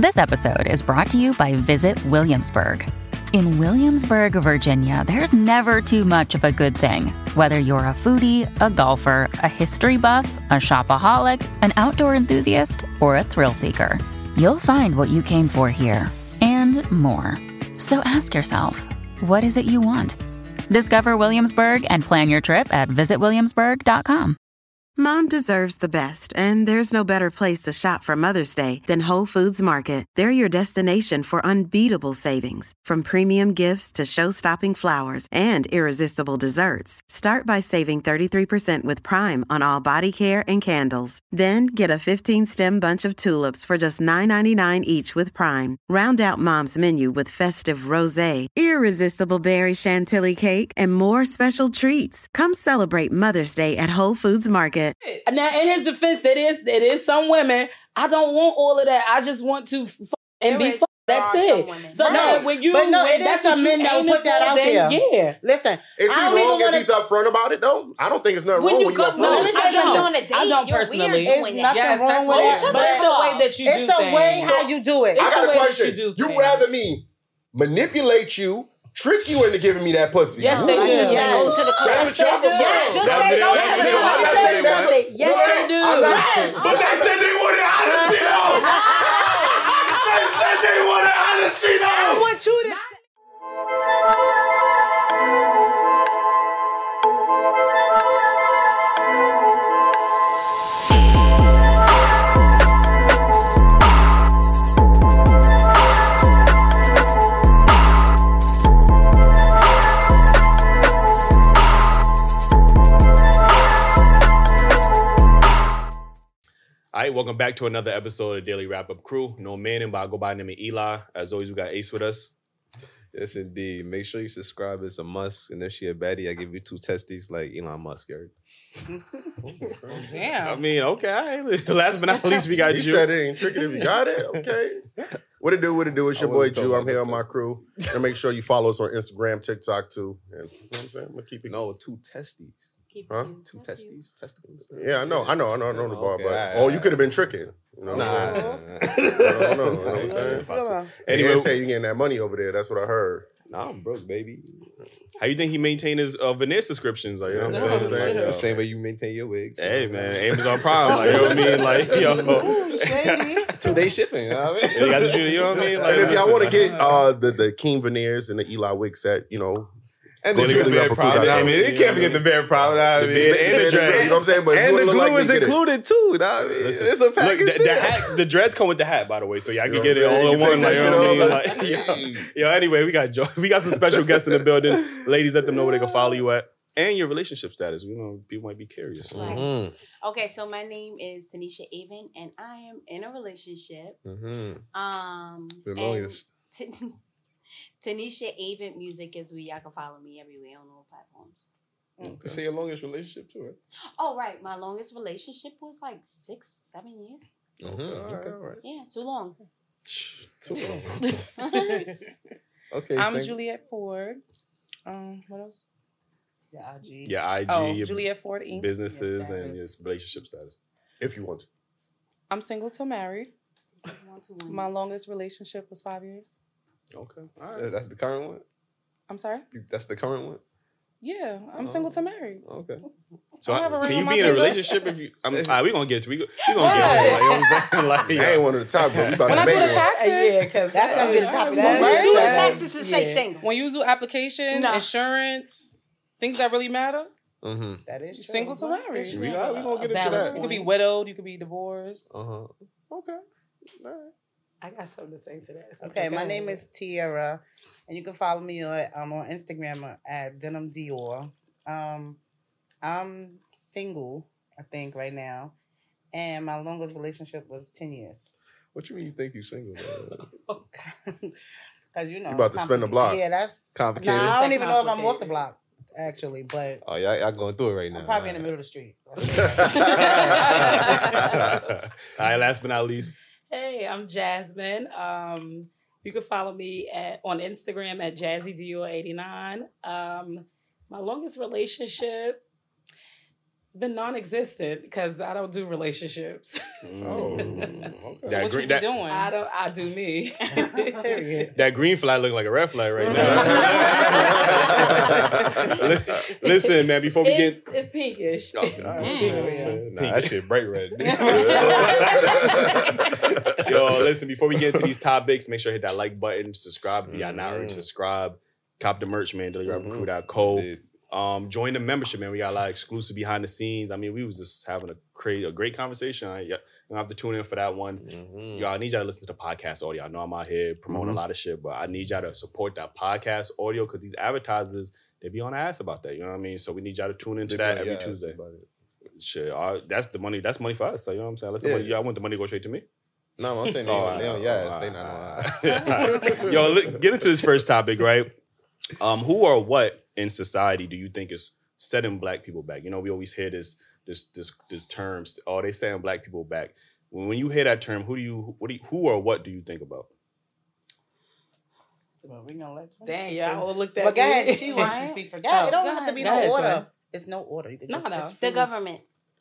This episode is brought to you by Visit Williamsburg. In Williamsburg, Virginia, there's never too much of a good thing. Whether you're a foodie, a golfer, a history buff, a shopaholic, an outdoor enthusiast, or a thrill seeker, you'll find what you came for here and more. So ask yourself, what is it you want? Discover Williamsburg and plan your trip at visitwilliamsburg.com. Mom deserves the best, and there's no better place to shop for Mother's Day than Whole Foods Market. They're your destination for unbeatable savings, from premium gifts to show-stopping flowers and irresistible desserts. Start by saving 33% with Prime on all body care and candles. Then get a 15-stem bunch of tulips for just $9.99 each with Prime. Round out Mom's menu with festive rosé, irresistible berry chantilly cake, and more special treats. Come celebrate Mother's Day at Whole Foods Market. Now, in his defense, it is some women. I don't want all of that. I just want to and be fun. That's it. So no, when you, but no, it is some men that will put that out there. Yeah, listen, is he wrong if he's upfront about it though? I don't think it's nothing wrong when you upfront. No, I don't personally. It's nothing wrong with it, but it's the way that you do things. It's a way how you do it. I got a question. You rather me manipulate you, trick you into giving me that pussy? Yes, they do. Yes. Go to the club. Just say go to the club. Yes, they do. But they said they wanted honesty though. They said they wanted honesty though. I want you to. All right, welcome back to another episode of Daily Wrap Up Crew. No man, but I go by the name of Eli. As always, we got Ace with us. Yes, indeed. Make sure you subscribe. It's a must. And if she a baddie, I give you 2 testes like Elon Musk, Gary. Damn. I mean, okay. Last but not least, we got You Jew. said it ain't tricky if you got it. Okay. What it do? It's your boy Jew. I'm here on my crew. And make sure you follow us on Instagram, TikTok too. And you know what I'm saying? I'm gonna keep it. No, 2 testes. Huh? 2 testes? Testicles? Yeah, I know the bar, Okay, but you could have been tricking. You know what I'm saying? I don't know. You know what I'm saying? Anyway, say you getting that money over there. That's what I heard. Nah, I'm broke, baby. How you think he maintained his veneer subscriptions? Like, you know what I'm saying? The same way you maintain your wigs. Hey, man, Amazon Prime. Like, you know what I mean? Like, yo. 2-day shipping. You know what I mean? You got to do, you know what I mean? Like, And if y'all want to get the King veneers and the Eli wig set, you know. And the beard problem. I mean, you can't forget the beard problem. I mean, and the dreads. You know what I'm saying? But and the glue like is included too. I mean, it's a package. Look, the hat, the dreads come with the hat, by the way, so y'all can get it all in one. Like, you know what I mean? Like, yo, anyway, we got some special guests in the building. Ladies, let them know where they can follow you at and your relationship status. You know, people might be curious. Right. Okay, so my name is Tanisha Avon, and I am in a relationship. The longest. Tanisha Avon Music is where y'all can follow me everywhere on all platforms. Okay. Say your longest relationship too, right? Oh, right. My longest relationship was like 6-7 years. All right. Yeah, too long. Too long. Okay. I'm Juliet Ford. What else? Your IG, your Juliet Ford Inc. businesses, and your relationship status. If you want to. I'm single till married. My longest relationship was 5 years. Okay. All right. That's the current one? I'm sorry? That's the current one? Yeah, I'm single to married. Okay. So I have a ring can you on be my in a finger. relationship if you? We're gonna get to. We gonna get to. Like, you know what I'm saying? Like, I ain't one of the top, but we about When to I do make the one. taxes, because that's gonna be the top of When that. you do the Right? taxes to say single. when you do application, insurance, things that really matter, That is true. single to married. we gonna get into Valid that. You could be widowed, you could be divorced. Okay. All right. I got something to say to that. Okay, my name is Tiara, and you can follow me on Instagram at Denim Dior. I'm single, I think, right now, and my longest relationship was 10 years. What you mean you think you single? Because you know, You about to spin the block. Yeah, that's Complicated. Nah, I don't even know if I'm off the block actually, but Oh, y'all going through it right now. I'm probably in the middle of the street. All right. Last but not least. Hey, I'm Jasmine. You can follow me on Instagram at JazzyDior89. My longest relationship, It's been non-existent because I don't do relationships. Oh, So that what green, you be doing? I do me. Period. that green flag looking like a red flag right now. Listen, man, before we It's pinkish. Oh, nah, that shit bright red. Yo, listen, before we get into these topics, make sure to hit that like button, subscribe if you're not already subscribed. Cop the merch, man, dailyrapreprecruit.co. Join the membership, man. We got a lot of exclusive behind the scenes. I mean, we was just having a great conversation. You don't have to tune in for that one. Y'all, I need y'all to listen to the podcast audio. I know I'm out here promoting a lot of shit, but I need y'all to support that podcast audio because these advertisers, they be on the ass about that. You know what I mean? So we need y'all to tune into that every Tuesday. Shit, that's the money. That's money for us. So you know what I'm saying? Let's the money. Y'all want the money to go straight to me? No, I'm saying they not. Yo, get into this first topic, right? Who or what in society do you think is setting black people back? You know, we always hear this term. Oh, they setting black people back. When you hear that term, who or what do you think about? Well, we gonna let you. Dang, y'all all looked at But go me. ahead, she wants to speak for God. It don't have to be no order. Son. It's no order. You can No, just no. it's The free. government.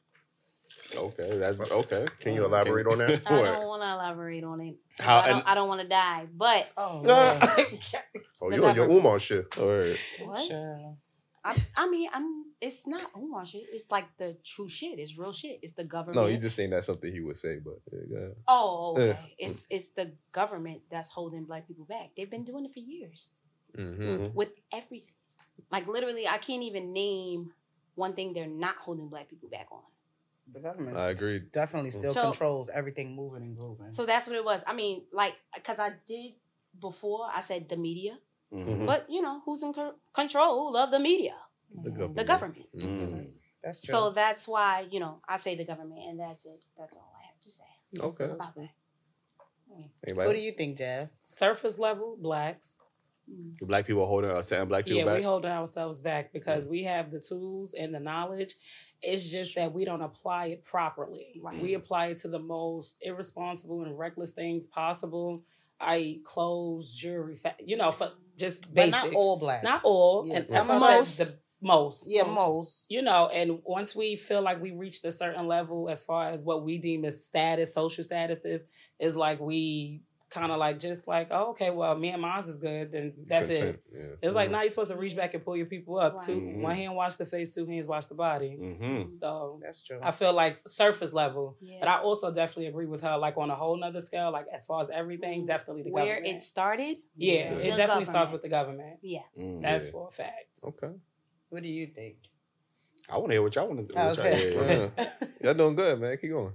Okay, that's okay. Can you elaborate on that? I don't want to elaborate on it. How- I don't want to die, but Oh, Oh, you on your Umar shit. what? Sure. I mean, it's not Umar shit. It's like the true shit. It's real shit. It's the government. No, you just saying that's something he would say, but Oh, okay. It's the government that's holding black people back. They've been doing it for years with everything. Like literally, I can't even name one thing they're not holding black people back on. The government I agree. definitely still controls everything moving and grooving. So that's what it was. I mean, like, because I did before, I said the media. But, you know, who's in control of the media? The government. That's true. So that's why, you know, I say the government, and that's it. That's all I have to say Okay. about that. What do you think, Jazz? Surface level, blacks. Do black people setting black people back? Yeah, we holding ourselves back because we have the tools and the knowledge. It's just that we don't apply it properly. Right. We apply it to the most irresponsible and reckless things possible, i.e. clothes, jewelry, you know, for just But basics. not all blacks. Not all. Yes. And Most. the most. Yeah, most. You know, and once we feel like we reached a certain level as far as what we deem as status, social statuses, is like we kind of like just like, oh, okay, well, me and mine is good, then that's it. Yeah. It's like now you're supposed to reach back and pull your people up. Right. One hand wash the face, two hands wash the body. So That's true. I feel like surface level, Yeah. but I also definitely agree with her, like on a whole nother scale, like as far as everything, definitely the Where government. it started? Yeah, The it definitely starts government. with the government. Yeah. That's for a fact. Okay. What do you think? I want to hear what y'all want to do. Okay. Y'all doing good, man. Keep going.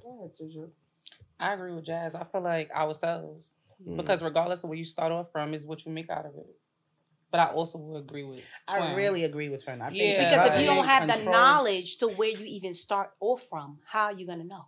I agree with Jazz. I feel like ourselves. Because regardless of where you start off from is what you make out of it. But I also would agree with I Twin. really agree with Twin. I think Yeah. Because if you government don't have the controls- knowledge to where you even start off from, how are you going to know?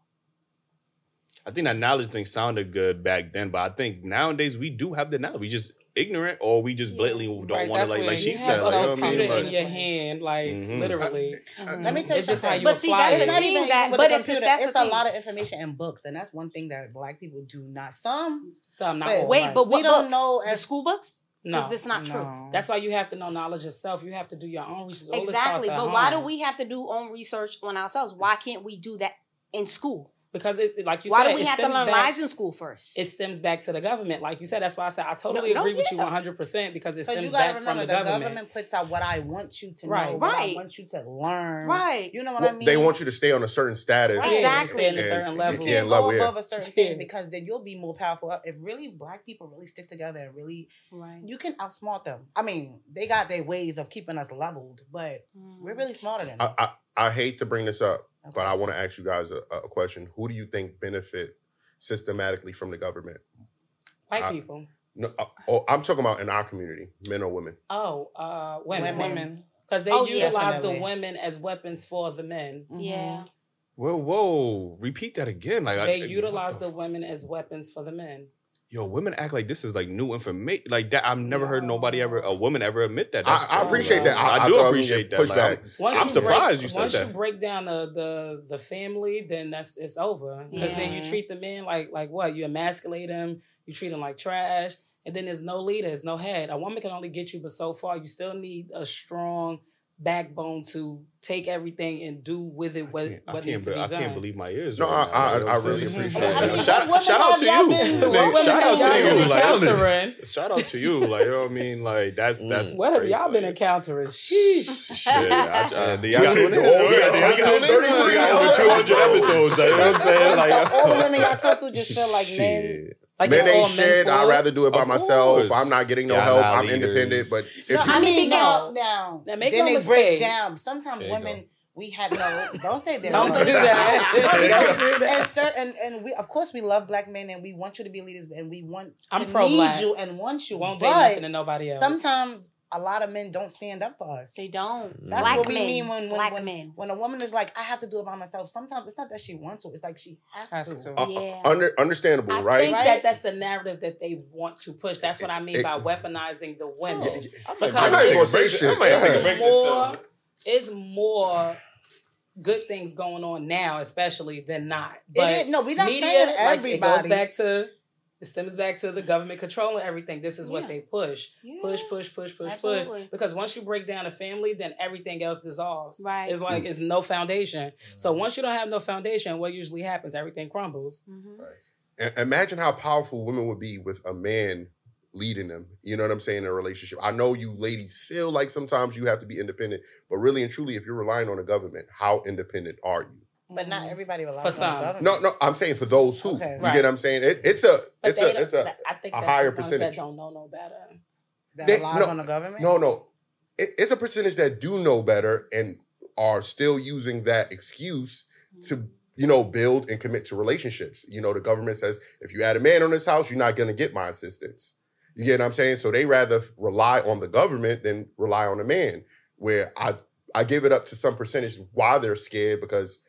I think that knowledge thing sounded good back then, but I think nowadays we do have the knowledge. We just ignorant, or we just blatantly don't Right, want that's to, like where she you said. have Like, a you know what I mean? computer in Like, your hand, like literally. Let me tell you It's just how something. you But see, apply that's It's it. the not thing even that- with but the it's- computer. that's the It's a thing. lot of information in books, and that's one thing that black people do not. Some Some not Wait, all. Wait, right. but what We don't books? know The as- school books? Because it's not true. No. That's why you have to know knowledge of self. You have to do your own research. All this Exactly. starts at But why do home. we have to do own research on ourselves? Why can't we do that in school? Because it, like you Why said, do we it have to stems learn back- lies in school first? It stems back to the government, like you said. That's why I said I totally No, agree with you yeah. 100% because it because stems you gotta back from remember the the government. government puts out what I want you to know, Right. what I Right. want you to learn. Right. You know what Well, I mean? they want you to stay on a certain status. Right. Yeah, Exactly. stay in a And certain you level. You can't can't level, go yeah. above a certain Yeah. thing because then you'll be more powerful. If really black people really stick together and really, Right. you can outsmart them. I mean, they got their ways of keeping us leveled, but we're really smarter than them. I hate to bring this up, but Okay. I want to ask you guys a question. Who do you think benefit systematically from the government? White people. No, I'm talking about in our community, men or women. Oh, women. Women. Because they Oh, yeah. utilize Definitely. the women as weapons for the men. Yeah. whoa, repeat that again. Like They utilize the women as weapons for the men. Yo, women act like this is like new information. Like that, I've never heard a woman ever admit that. That's I appreciate that. I do appreciate that. Pushback. Like, I'm surprised you said Once that. you break down the family, then it's over. Because then you Yeah. treat the men like what? You emasculate them. You treat them like trash. And then there's no leader, there's no head. A woman can only get you but so far. You still need a strong backbone to take everything and do with it what needs to be done. I can't believe my ears. No, right I really appreciate that. Shout out to you. Shout out to you. Shout out to you. Like, you know what I mean? Like, that's what have y'all been encountering? Sheesh. Shit. We got 200 episodes. You know what I'm saying? Like, all the women y'all talk to just feel like men. Like men ain't shit. I'd rather do it by myself. I'm not getting no help. I'm independent. But if now, then it breaks down. Sometimes women, we have don't say that. Don't do that. And we, of course, we love black men and we want you to be leaders and we want to need you and want you. Won't take nothing to nobody else. Sometimes a lot of men don't stand up for us. They don't. That's what we mean when a woman is like, I have to do it by myself. Sometimes it's not that she wants to. It's like she has to. Understandable, right? I think that's the narrative that they want to push. That's what I mean by weaponizing the women. Because I'm not even gonna say shit. It's more good things going on now, especially than not. But we're not saying everybody. It stems back to the government controlling everything. This is what they push. Push. Because once you break down a family, then everything else dissolves. Right. It's like it's no foundation. So once you don't have no foundation, what usually happens? Everything crumbles. Right. Imagine how powerful women would be with a man leading them. You know what I'm saying? In a relationship. I know you ladies feel like sometimes you have to be independent, but really and truly, if you're relying on the government, how independent are you? But not everybody relies on the government. No, I'm saying for those who. You get what I'm saying? It's a higher percentage. That don't know no better. That relies on the government? No. It's a percentage that do know better and are still using that excuse to, build and commit to relationships. The government says, if you add a man on this house, you're not going to get my assistance. You get what I'm saying? So they rather rely on the government than rely on a man, where I give it up to some percentage why they're scared because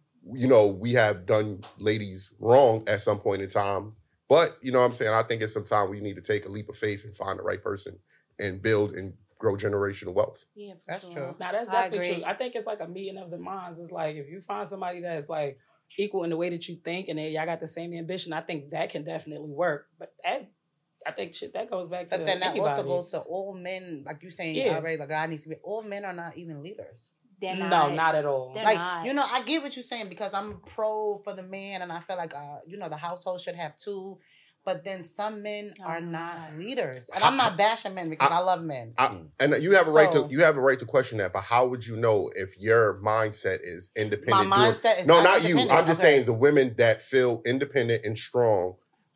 we have done ladies wrong at some point in time. But, what I'm saying? I think at some time we need to take a leap of faith and find the right person and build and grow generational wealth. Yeah, that's true. Now, that's definitely true. I think it's like a meeting of the minds. It's like if you find somebody that's like equal in the way that you think and y'all got the same ambition, I think that can definitely work. But I think that goes back to But then that also goes to all men, like you saying already, the guy needs to be, all men are not even leaders. No, not at all. They're like, not. I get what you're saying because I'm pro for the man and I feel like, the household should have two. But then some men are not leaders. And I'm not bashing men because I love men. And you have a right to question that, but how would you know if your mindset is independent? My mindset is not you. I'm just saying the women that feel independent and strong,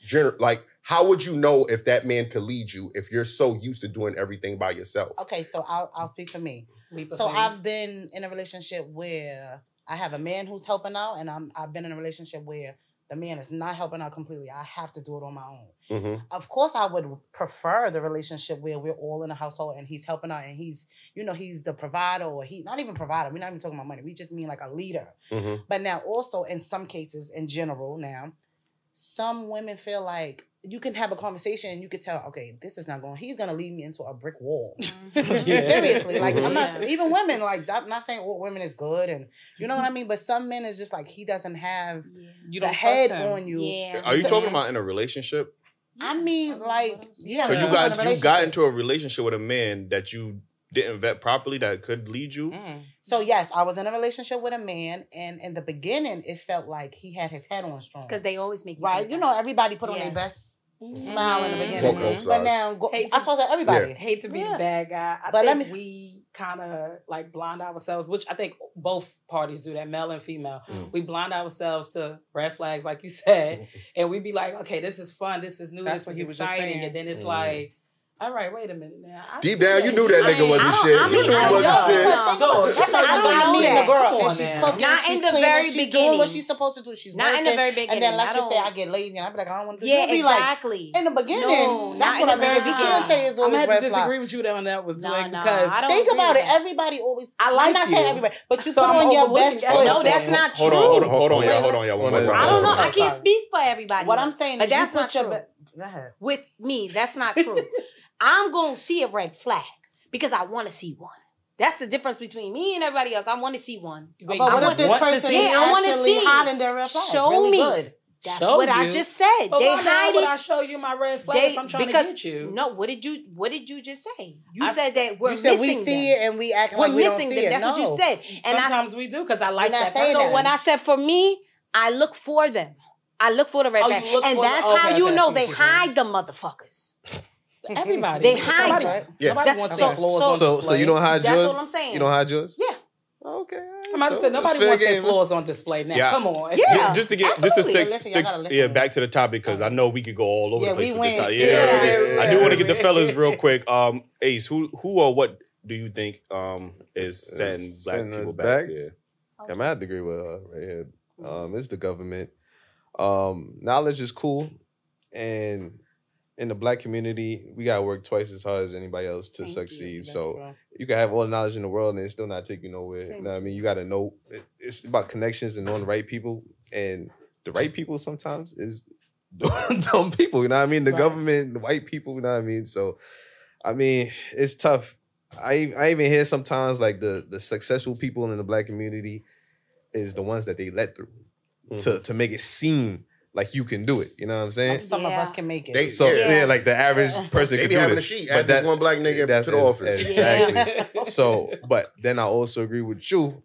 how would you know if that man could lead you if you're so used to doing everything by yourself? Okay, so I'll speak for me. So I've been in a relationship where I have a man who's helping out, and I've been in a relationship where the man is not helping out completely. I have to do it on my own. Mm-hmm. Of course, I would prefer the relationship where we're all in a household and he's helping out and he's the provider, or not even provider. We're not even talking about money. We just mean like a leader. Mm-hmm. But now also in some cases, in general now, some women feel like you can have a conversation and you could tell, okay, this is not going, he's going to lead me into a brick wall. Seriously. Like, I'm not, even women, like, I'm not saying all women is good and, you know what I mean? But some men is just like, he doesn't have the head on you. Yeah. Are you talking about in a relationship? I mean, like, yeah. So you got into a relationship with a man that you didn't vet properly that could lead you? So yes, I was in a relationship with a man, and in the beginning, it felt like he had his head on strong. Because they always make you right. You know, everybody put on their best smile in the beginning, but now I suppose that everybody hate to be the bad guy. I think we kind of like blind ourselves, which I think both parties do that, male and female. We blind ourselves to red flags, like you said, and we be like, okay, this is fun, this is new, this is exciting, and then it's like, all right, wait a minute now. Deep down, you knew that nigga wasn't shit. You knew he wasn't shit. That's like I'm meeting a girl and she's cooking, not she's in the cleaning, very she's beginning. doing what she's supposed to do. She's not working, in the very beginning. And then let's just say I get lazy and I be like, I don't want to do it. Yeah, exactly. Like, in the beginning, that's what I'm very. You can't say it's always red flag. I'm going to disagree with you on that one, because think about it. Everybody always. I'm not saying everybody, but you put on your best foot. No, that's not true. Hold on, y'all. One more time. I don't know. I can't speak for everybody. What I'm saying is, that's not true. Go ahead. With me, that's not true. I'm going to see a red flag because I want to see one. That's the difference between me and everybody else. I want to see one. But what if this person is actually hiding their red flag? Show me. That's what I just said. But they why hide would it. I show you my red flag if I'm trying to get you? No, what did you just say? You said that we're missing missing we see them. it and we act we're like we missing don't them. see it. That's what you said. And sometimes we do because I like that. So when I said for me, I look for them. I look for the red flag. And that's how you know they hide the motherfuckers. Everybody. They hide them. Nobody wants their flaws on display. So you don't hide yours? That's what I'm saying. You don't hide yours? Yeah. Okay. I'm about to say nobody wants their flaws on display now. Yeah. Come on. Yeah. Just to stick back to the topic because I know we could go all over the place with this topic. Yeah. I do want to get the fellas real quick. Ace, who or what do you think is setting black people back? Yeah. I'm gonna have to agree with her right here. It's the government. Knowledge is cool, and in the black community, we gotta work twice as hard as anybody else to succeed. So you can have all the knowledge in the world and it still not take you nowhere. You know what I mean? You gotta know it's about connections and knowing the right people. And the right people sometimes is dumb people, you know what I mean? The government, the white people, you know what I mean? So I mean, it's tough. I even hear sometimes like the successful people in the black community is the ones that they let through to make it seem like you can do it. You know what I'm saying? Like some of us can make it. Like the average person they can be do having this. a sheet, add this one black nigga to the office. Exactly. So, but then I also agree with you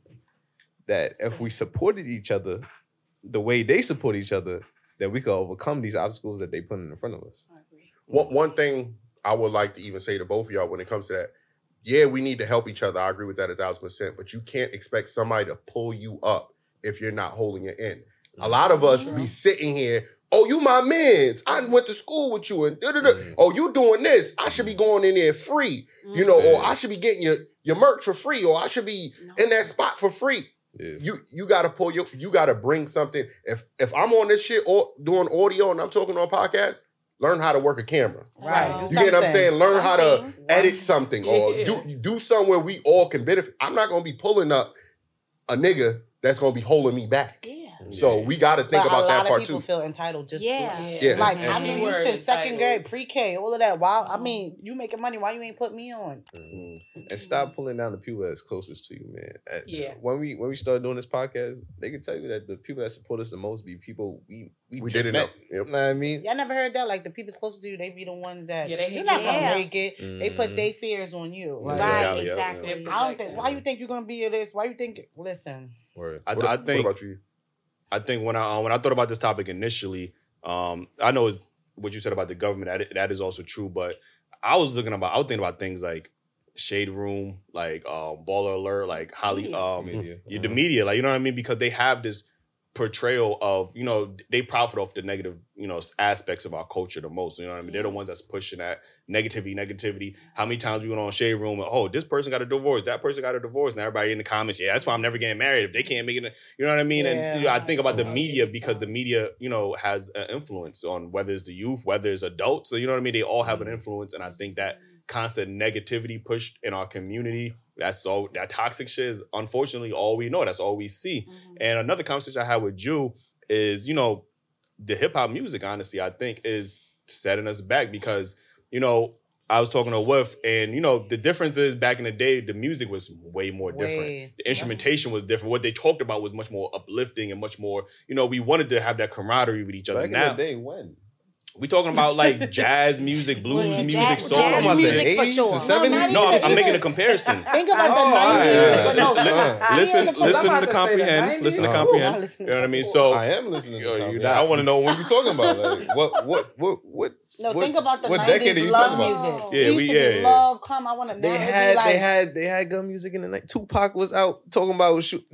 that if we supported each other the way they support each other, then we could overcome these obstacles that they put in front of us. I agree. One thing I would like to even say to both of y'all when it comes to that, yeah, we need to help each other. I agree with that 1,000%, but you can't expect somebody to pull you up if you're not holding it in. A lot of us be sitting here, oh, you my mans. I went to school with you and oh, you doing this. I should be going in there free, you know, or I should be getting your merch for free, or I should be in that spot for free. Yeah. You gotta you gotta bring something. If I'm on this shit or doing audio and I'm talking on podcast, learn how to work a camera. Right. You get what I'm saying? Learn how to edit something or do something where we all can benefit. I'm not gonna be pulling up a nigga that's gonna be holding me back. Yeah. So we got to think about that part too. A lot of people feel entitled just yeah. Like, I mean, you said second grade, pre-K, all of that. Wow. I mean, you making money. Why you ain't put me on? And stop pulling down the people that's closest to you, man. Yeah. When we started doing this podcast, they can tell you that the people that support us the most be people we didn't know. Yep. You know what I mean? Y'all never heard that? Like, the people closest to you, they be the ones that you're not going to make it. They put their fears on you. Like, right, exactly. I don't think, why you think you're going to be at this? Why you think, listen. I think, what about you? I think when I thought about this topic initially, I know it's what you said about the government. That is also true, but I was thinking about things like Shade Room, like Baller Alert, like the media, like, you know what I mean? Because they have this portrayal of, you know, they profit off the negative, you know, aspects of our culture the most. You know what I mean? They're the ones that's pushing that negativity. How many times we went on Shade Room? Oh, this person got a divorce. That person got a divorce. And everybody in the comments, yeah, that's why I'm never getting married if they can't make it. You know what I mean? Yeah, and you know, I think about the media because the media, you know, has an influence on whether it's the youth, whether it's adults. So you know what I mean? They all have an influence, and I think that constant negativity pushed in our community. That toxic shit is unfortunately all we know. That's all we see. And another conversation I had with Ju is, you know, the hip hop music, honestly, I think is setting us back because, you know, I was talking to Wolf and, you know, the difference is back in the day, the music was way more different. The instrumentation was different. What they talked about was much more uplifting and much more, you know, we wanted to have that camaraderie with each other. Back in the day, when? We talking about like jazz music, blues music, soul jazz music for sure. No, I'm making a comparison. Think about the 90s. Listen to comprehend. Listen to comprehend. You know what I mean? So I am listening to comprehend. I want to know what you're talking about. Like, what? No, think about the 90s decade are you love talking about? music. Yeah, used to be love, come, I want to They had gun music in the night. Tupac was out talking about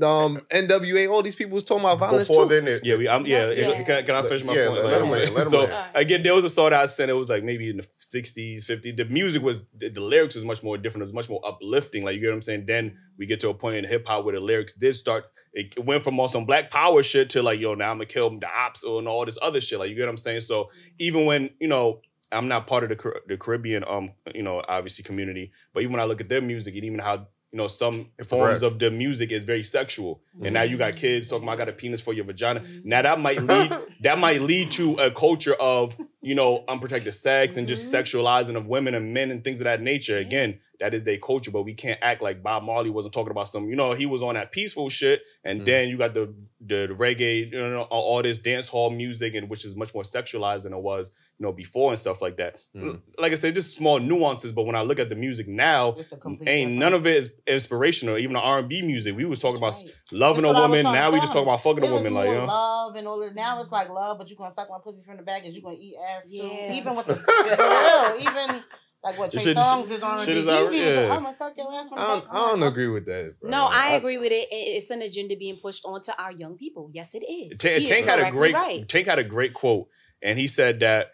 NWA. All these people was talking about violence before too. then. Can I finish my point? Let him win. So again, there was a song that I sent. It was like maybe in the 60s, 50s. The music was the lyrics was much more different. It was much more uplifting. Like, you get what I'm saying? Then we get to a point in hip hop where the lyrics did start. It went from on some Black Power shit to like, yo, now I'm gonna kill the ops and all this other shit. Like, you get what I'm saying? So even when, you know, I'm not part of the Caribbean, you know, obviously community, but even when I look at their music and even how, you know, some forms of the music is very sexual, and now you got kids talking about I got a penis for your vagina. Now that might lead to a culture of unprotected sex and just sexualizing of women and men and things of that nature. Again, that is their culture, but we can't act like Bob Marley wasn't talking about some, he was on that peaceful shit, and then you got the reggae, all this dance hall music, and which is much more sexualized than it was, before and stuff like that. Like I said, just small nuances, but when I look at the music now, none of it is inspirational. Even the R&B music, we was talking about loving a woman, now we just talk about fucking a woman, like, love and all that. Now it's like love, but you gonna suck my pussy from the back and you gonna eat ass too. Even with the even. Like what Trey Songz is on the I'm gonna suck your ass from the back. I don't agree with that, bro. No, I agree with it. It's an agenda being pushed onto our young people. Yes, it is. Tank had a great quote, and he said that,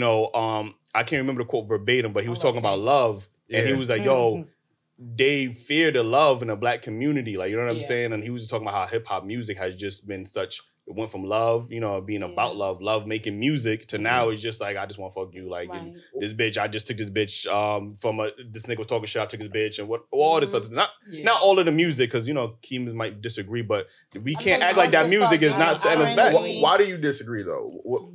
I can't remember the quote verbatim, but he was talking about love, and he was like, yo, they fear the love in the black community. Like, you know what I'm saying? And he was just talking about how hip-hop music has just been it went from love, being about love making music, to now it's just like, I just want to fuck you. Like, and this bitch, I just took this bitch this nigga was talking shit, I took his bitch, and all this stuff. Not all of the music, because, Keem might disagree, but we can't act like that music is not setting us back. Why do you disagree, though?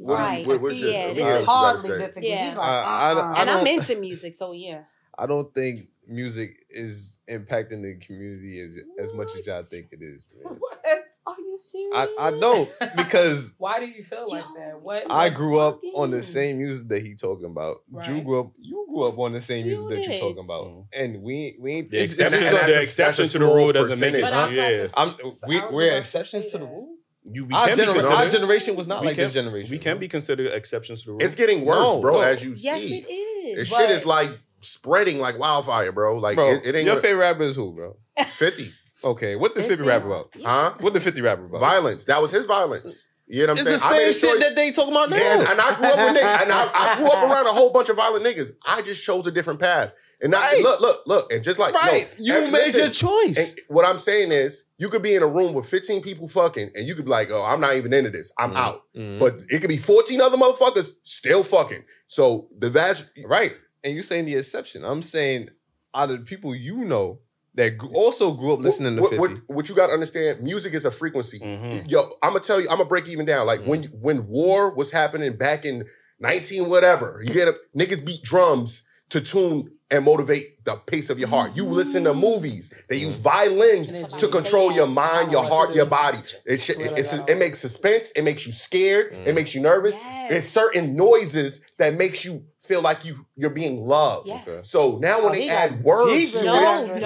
It's hardly disagree. He's like, and I'm into music, so I don't think music is impacting the community as much as y'all think it is, man. What? Are you serious? I don't, because why do you feel like that? What? I grew up on the same music that he talking about. Right. You grew up on the same music that you're talking about, and we ain't. The exception to the rule doesn't make it. We're exceptions to the rule. Our generation was not like this generation. We can be considered exceptions to the rule. It's getting worse, bro. As you see, yes, it is. This shit is like spreading like wildfire, bro. Like, bro, it ain't. Your favorite rapper is who, bro? 50. Okay, what the 50 rapper about? Huh? What the 50 rapper about? Violence. That was his violence. You know what I'm saying? It's the same shit that they talking about now. Yeah, and I grew up with niggas. And I grew up around a whole bunch of violent niggas. I just chose a different path. And look. And just like, you made your choice. And what I'm saying is, you could be in a room with 15 people fucking, and you could be like, oh, I'm not even into this. I'm out. But it could be 14 other motherfuckers still fucking. So Right. And you're saying the exception. I'm saying out of the people that also grew up listening to 50. What you got to understand, music is a frequency. Yo, I'm going to tell you, I'm going to break even down. Like, when war was happening back in 19 whatever, you get niggas beat drums to tune and motivate the pace of your heart. You listen to movies. They use violins to control your mind, your heart, your body. It makes suspense. It makes you scared. It makes you nervous. It's certain noises that makes you feel like you're being loved. Yes. So now when they add words to it,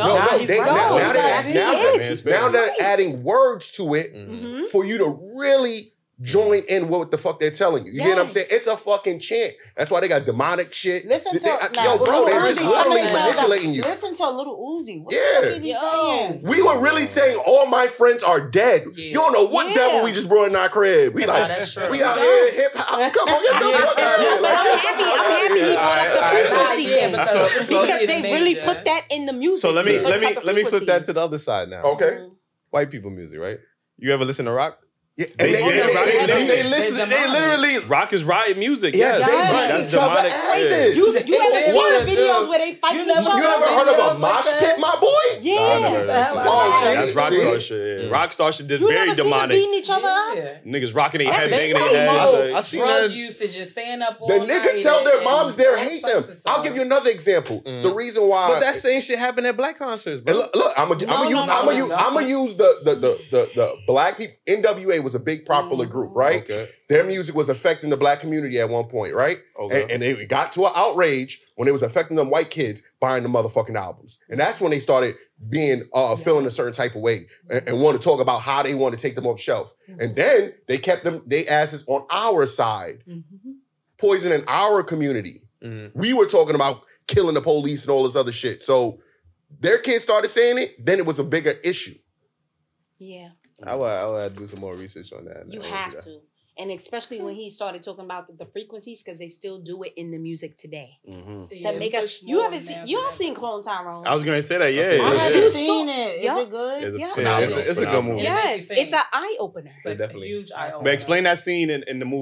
now they're adding words to it for you to really join in with what the fuck they're telling you. You get what I'm saying? It's a fucking chant. That's why they got demonic shit. Listen to they're just literally manipulating you. Listen to a Little Uzi. What the fuck are saying? We were really saying all my friends are dead. You don't know what devil we just brought in our crib. We like, we out here hip hop. Come on, get the fuck out of here. But I'm happy he brought up the frequency thing because they really put that in the music. So let me flip that to the other side now. Okay. White people music, right? You ever listen to rock? Yeah, they listen. They literally rock is riot music. Yes, that's demonic. You ever seen the videos where they fight each other? You ever heard of a mosh pit, my boy? Yeah, I never heard that. That's Rockstar shit. Rockstar shit did very demonic. Beating each other up. Niggas rocking their head, banging their head. I seen drug usage and staying up all the niggas tell their moms they hate them. I'll give you another example. The reason why, but that same shit happened at black concerts. Look, I'm gonna use the black people. NWA was a big popular group, right? Okay. Their music was affecting the black community at one point, right? Okay. And it got to an outrage when it was affecting them white kids buying the motherfucking albums. And that's when they started being feeling a certain type of way and want to talk about how they want to take them off the shelf. And then they kept they asses on our side, poisoning our community. We were talking about killing the police and all this other shit. So their kids started saying it, then it was a bigger issue. Yeah. I would do some more research on that. You have to. And especially when he started talking about the frequencies, because they still do it in the music today. To make us, y'all seen Clone Tyrone? I was gonna say that, yeah. I haven't seen it. Is it good? It's a good movie. Yes, it's an eye opener. It's a huge eye opener. But explain that scene in the movie.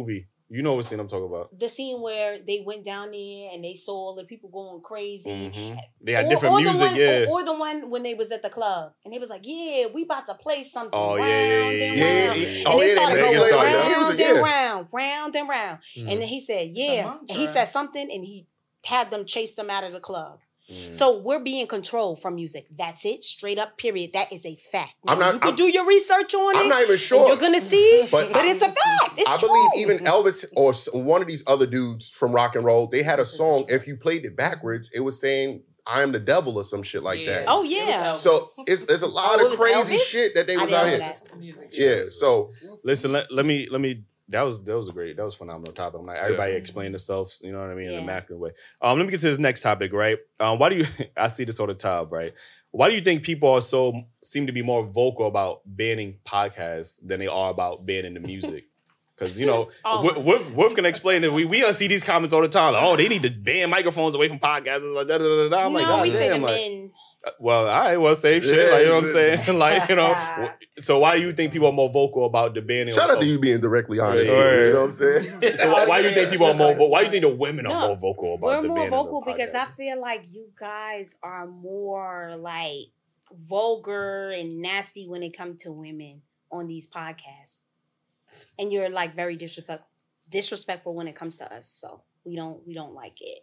You know what scene I'm talking about. The scene where they went down there and they saw all the people going crazy. Mm-hmm. They had different music, Or the one when they was at the club and they was like, yeah, we about to play something round And and round. they started going round and round. Mm-hmm. And then he said, yeah. And he said something and he had them chase them out of the club. So we're being controlled from music. That's it. Straight up, period. That is a fact. Now, you can do your research on it. I'm not even sure. You're going to see, but it's a fact. It's true. I believe even Elvis or one of these other dudes from rock and roll, they had a song, if you played it backwards, it was saying, I am the devil or some shit like that. Oh, yeah. So there's a lot of crazy shit that they was out here. Yeah, so. Listen, let me that was a phenomenal topic. I'm like, everybody explain themselves, you know what I mean, in a masculine way. Let me get to this next topic, right? Why do you, I see this all the time, right? Why do you think people seem to be more vocal about banning podcasts than they are about banning the music? Because, you know, Wolf can explain it. We see these comments all the time. Like, oh, they need to ban microphones away from podcasts. Like, I'm like, God damn. Like, well, all right, well, same shit. Like, you know what I'm saying? Like, you know. So why do you think people are more vocal about the banning? Shout out to you being directly honest. You know what I'm saying? So why do you think people are more vocal? Why do you think the women are more vocal about the banning? We're more vocal because I feel like you guys are more like vulgar and nasty when it comes to women on these podcasts. And you're like very disrespectful when it comes to us. So we don't like it.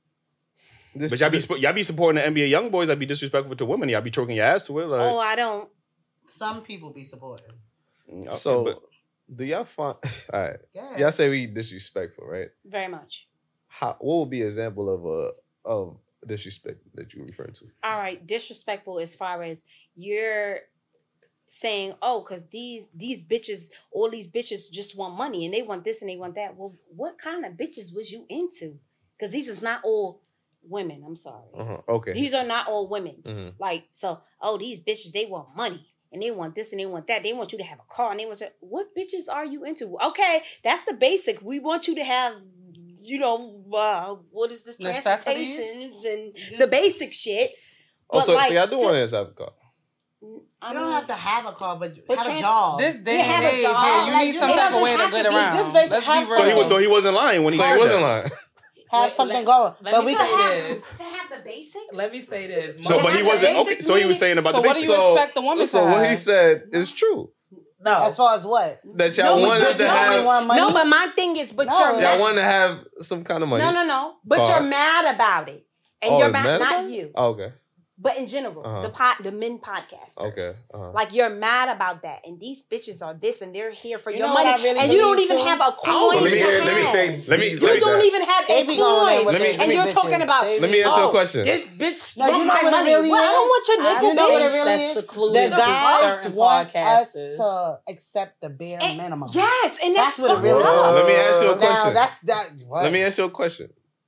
But y'all be supporting the NBA young boys that be disrespectful to women. Y'all be choking your ass to it. Like. Oh, I don't. Some people be supporting. Okay, so, do y'all find... All right. Yeah. Y'all say we disrespectful, right? Very much. What would be an example of disrespect that you refer to? All right. Disrespectful as far as you're saying, oh, because these bitches, all these bitches just want money and they want this and they want that. Well, what kind of bitches was you into? Because these is not all... women, I'm sorry. Okay. These are not all women. Mm-hmm. Like, so, these bitches, they want money. And they want this and they want that. They want you to have a car and they want you... What bitches are you into? Okay, that's the basic. We want you to have, you know, what is this? Transportations and the basic shit. But so y'all do want to have a car. You don't have to have a car, but have a job. This day and age, you need some type of way to get around. Let's be real. So he wasn't lying when he said wasn't lying. Have something going. Let me say this. To have the basics? Let me say this. But he wasn't... Okay, so he was saying about the basics. So what do you expect the woman to have? So what he said is true. No. As far as what? That y'all wanted to have... No, but my thing is... Y'all want to have some kind of money. No. But you're mad about it. And you're mad, not you. Oh, okay. But in general, the men podcasters. Okay. Like, you're mad about that. And these bitches are this and they're here for your money. And you don't even have a coin. Let me you don't even have a coin. And you're talking about, let me answer a question. This bitch no, you know what money. It really well, I don't want your nigga. You know what it really that's is? secluded the guys certain want podcasters. us to accept the bare minimum. Yes, and that's what it really is. Let me ask you a question. Now, let me ask you a question.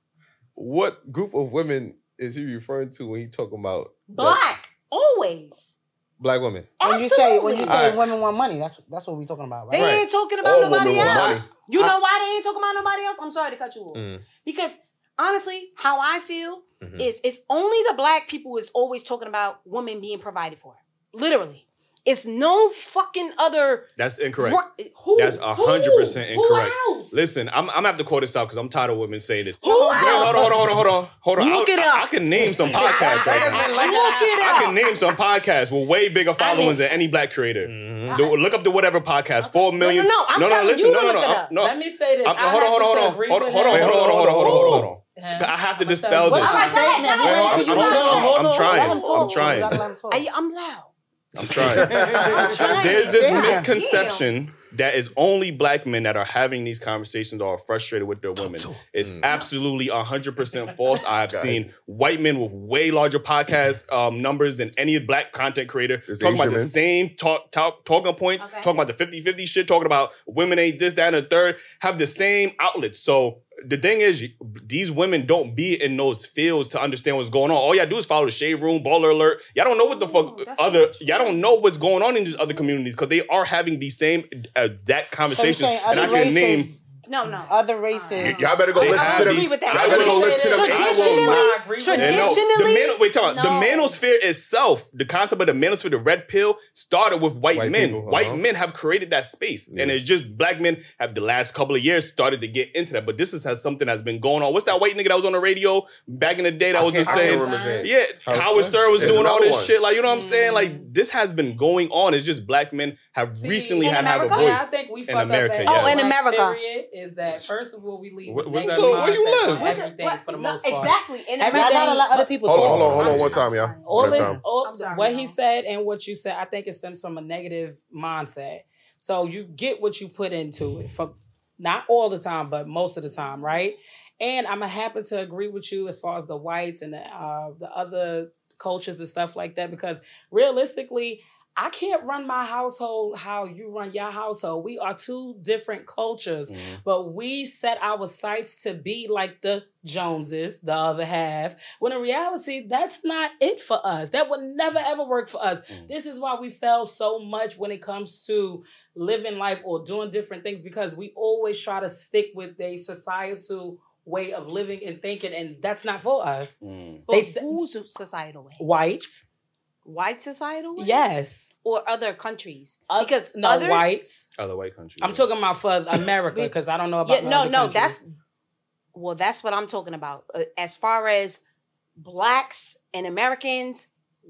What group of women is he referring to when he talking about black? Always black women. When you say women want money, that's what we talking about, right? They ain't talking about nobody else. You know why they ain't talking about nobody else? I'm sorry to cut you off. Because honestly, how I feel is it's only the black people is always talking about women being provided for. Literally. It's no fucking other. That's incorrect. That's 100% incorrect. Who else? Listen, I'm gonna have to call this out because I'm tired of women saying this. Who else? Hold on. Look it up. I can name some podcasts right now. Look it up. I can name some podcasts with way bigger followings than any black creator. Look up the whatever podcast. 4 million. No. I'm telling you to look it up. No. Let me say this. Hold on. I have to dispel this. I'm trying. I'm loud. I'm trying. There's this misconception that is only black men that are having these conversations or are frustrated with their women. It's absolutely 100% false. I've seen white men with way larger podcast numbers than any black content creator talking about the same talking points, talking about the 50-50 shit, talking about women ain't this, that, and the third, have the same outlets. So the thing is, these women don't be in those fields to understand what's going on. All y'all do is follow the Shade Room, Baller Alert. Y'all don't know what the fuck y'all don't know what's going on in these other communities because they are having these same exact conversations. And I can name No. Other races. Y'all better go listen to them. Y'all better go listen to them. Traditionally, the manosphere itself, the concept of the manosphere, the red pill, started with white men. People, white men have created that space. And it's just black men have the last couple of years started to get into that. But this has something that's been going on. What's that white nigga that was on the radio back in the day that was just saying, yeah, Howard Stern was doing all this shit. Like, you know what I'm saying? Like, this has been going on. It's just black men have recently had a voice. Yeah, I think we fuck America, up in America. Is that first of all, we leave where you live? Everything for the most part. Exactly. I gotta let other people talk. Hold on one time, y'all. What he said and what you said, I think it stems from a negative mindset. So you get what you put into it, from not all the time, but most of the time, right? And I'm happen to agree with you as far as the whites and the other cultures and stuff like that, because realistically, I can't run my household how you run your household. We are two different cultures, but we set our sights to be like the Joneses, the other half, when in reality, that's not it for us. That would never, ever work for us. This is why we fail so much when it comes to living life or doing different things, because we always try to stick with a societal way of living and thinking, and that's not for us. But whose societal way? Whites. White societal way? Yes. Or other countries? Because whites. Other white countries. I'm talking about for America, because I don't know about that's what I'm talking about. As far as blacks and Americans,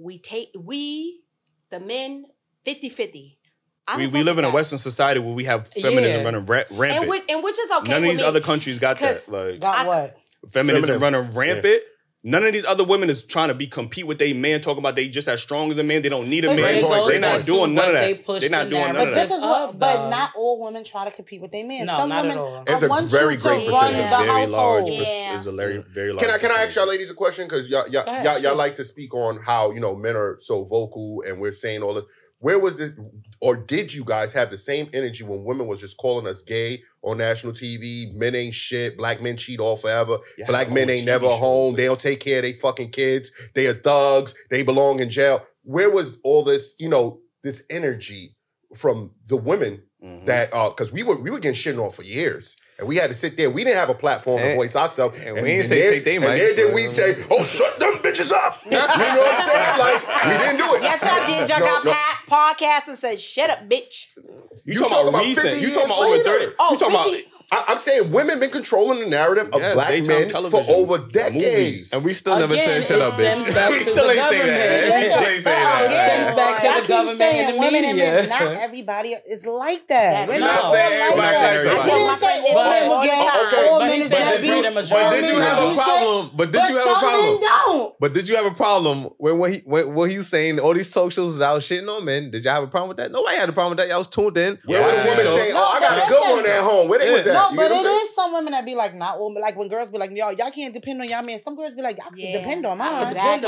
the men, 50-50. We live in a Western society where we have feminism running rampant. And which is okay. None of these other countries got that. Like, got what? Feminism running rampant. Yeah. None of these other women is trying to compete with a man, talking about they just as strong as a man. They don't need a man. They're not doing none of that. They're not doing none of that. But not all women try to compete with their men. No, some not women at all. It's a very great percentage. It's a very large. Can I ask y'all ladies a question? Because y'all like to speak on how men are so vocal and we're saying all this. Where was this, or did you guys have the same energy when women was just calling us gay on national TV? Men ain't shit. Black men cheat all forever. Black men ain't never home. They don't take care of their fucking kids. They are thugs. They belong in jail. Where was all this, this energy from the women that, because we were getting shit on for years. And we had to sit there. We didn't have a platform to voice ourselves. And we didn't say take their mic. And then we say, oh, shut them bitches up. You know what I'm saying? Like, we didn't do it. Yes, y'all did. Y'all got podcasts and said, shut up, bitch. You talking about recent. You talking about over 30. Oh, you talking about... I'm saying women been controlling the narrative of black men for over decades. And we still never said shut up, bitch. We still ain't saying that. It stems back to the government and the media. Not everybody is like that. We're not all like that. I didn't say all men will get all men is bad. But did you have a problem? But did you have a problem? But did you have a problem when he was saying all these talk shows is out shitting on men? Did y'all have a problem with that? Nobody had a problem with that. Y'all was tuned in. Where were the women saying, oh, I got a good one at home? Where they was at? No, but it is some women that be like, not all, like when girls be like, y'all can't depend on y'all man. Some girls be like, y'all can depend on mine. Exactly.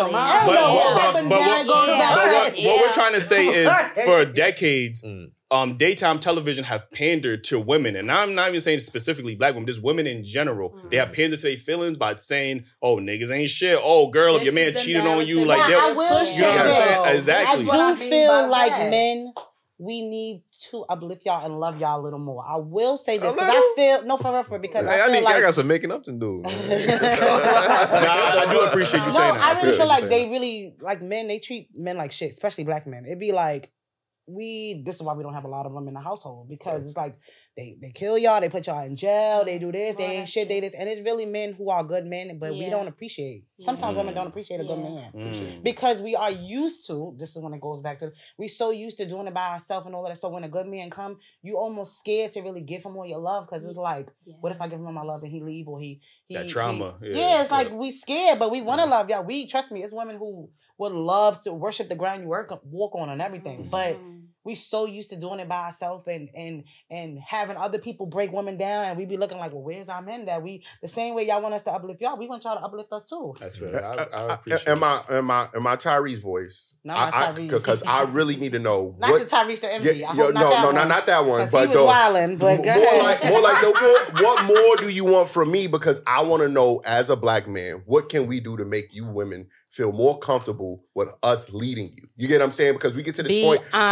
What we're trying to say is, for decades, daytime television have pandered to women. And I'm not even saying specifically black women, just women in general. They have pandered to their feelings by saying, oh, niggas ain't shit. Oh, girl, if your man cheated on you, like, I will say that. Exactly. I do feel like men, we need to uplift y'all and love y'all a little more. I will say this because I feel because I got some making up to do. I do appreciate you saying that. I really feel like they really like men. They treat men like shit, especially black men. It'd be like this is why we don't have a lot of them in the household, because it's like they kill y'all, they put y'all in jail, they do this, they ain't shit, they this, and it's really men who are good men, but we don't appreciate. Sometimes women don't appreciate a good man because we are used to. This is when it goes back to we so used to doing it by ourselves and all that. So when a good man come, you almost scared to really give him all your love because it's like, what if I give him all my love and he leave or he that trauma? It's like we scared, but we want to love y'all. We trust me, it's women who would love to worship the ground you walk on and everything, but we so used to doing it by ourselves and having other people break women down, and we be looking like, well, where's our men that we the same way y'all want us to uplift y'all, we want y'all to uplift us too. That's fair. I appreciate am I Tyrese voice? Not Tyrese. Because I really need to know. Not the Tyrese to envy. Not that one. But he was wilding. But more like what more do you want from me? Because I want to know, as a black man, what can we do to make you women feel more comfortable with us leading you? You get what I'm saying? Because we get to this point. Be honest.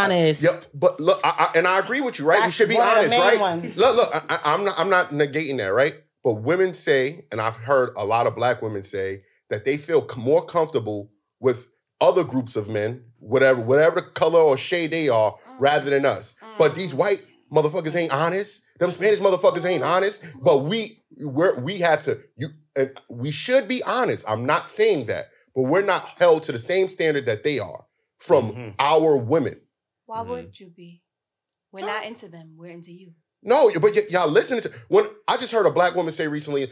Yeah, but look, I agree with you, right? That's we should be one of the honest, main right? ones. Look, I'm not negating that, right? But women say, and I've heard a lot of black women say that they feel more comfortable with other groups of men, whatever color or shade they are, rather than us. But these white motherfuckers ain't honest. Them Spanish motherfuckers ain't honest. But we have to. And we should be honest. I'm not saying that, but we're not held to the same standard that they are from our women. Why would you be? We're not into them. We're into you. No, but y'all listening to when I just heard a black woman say recently,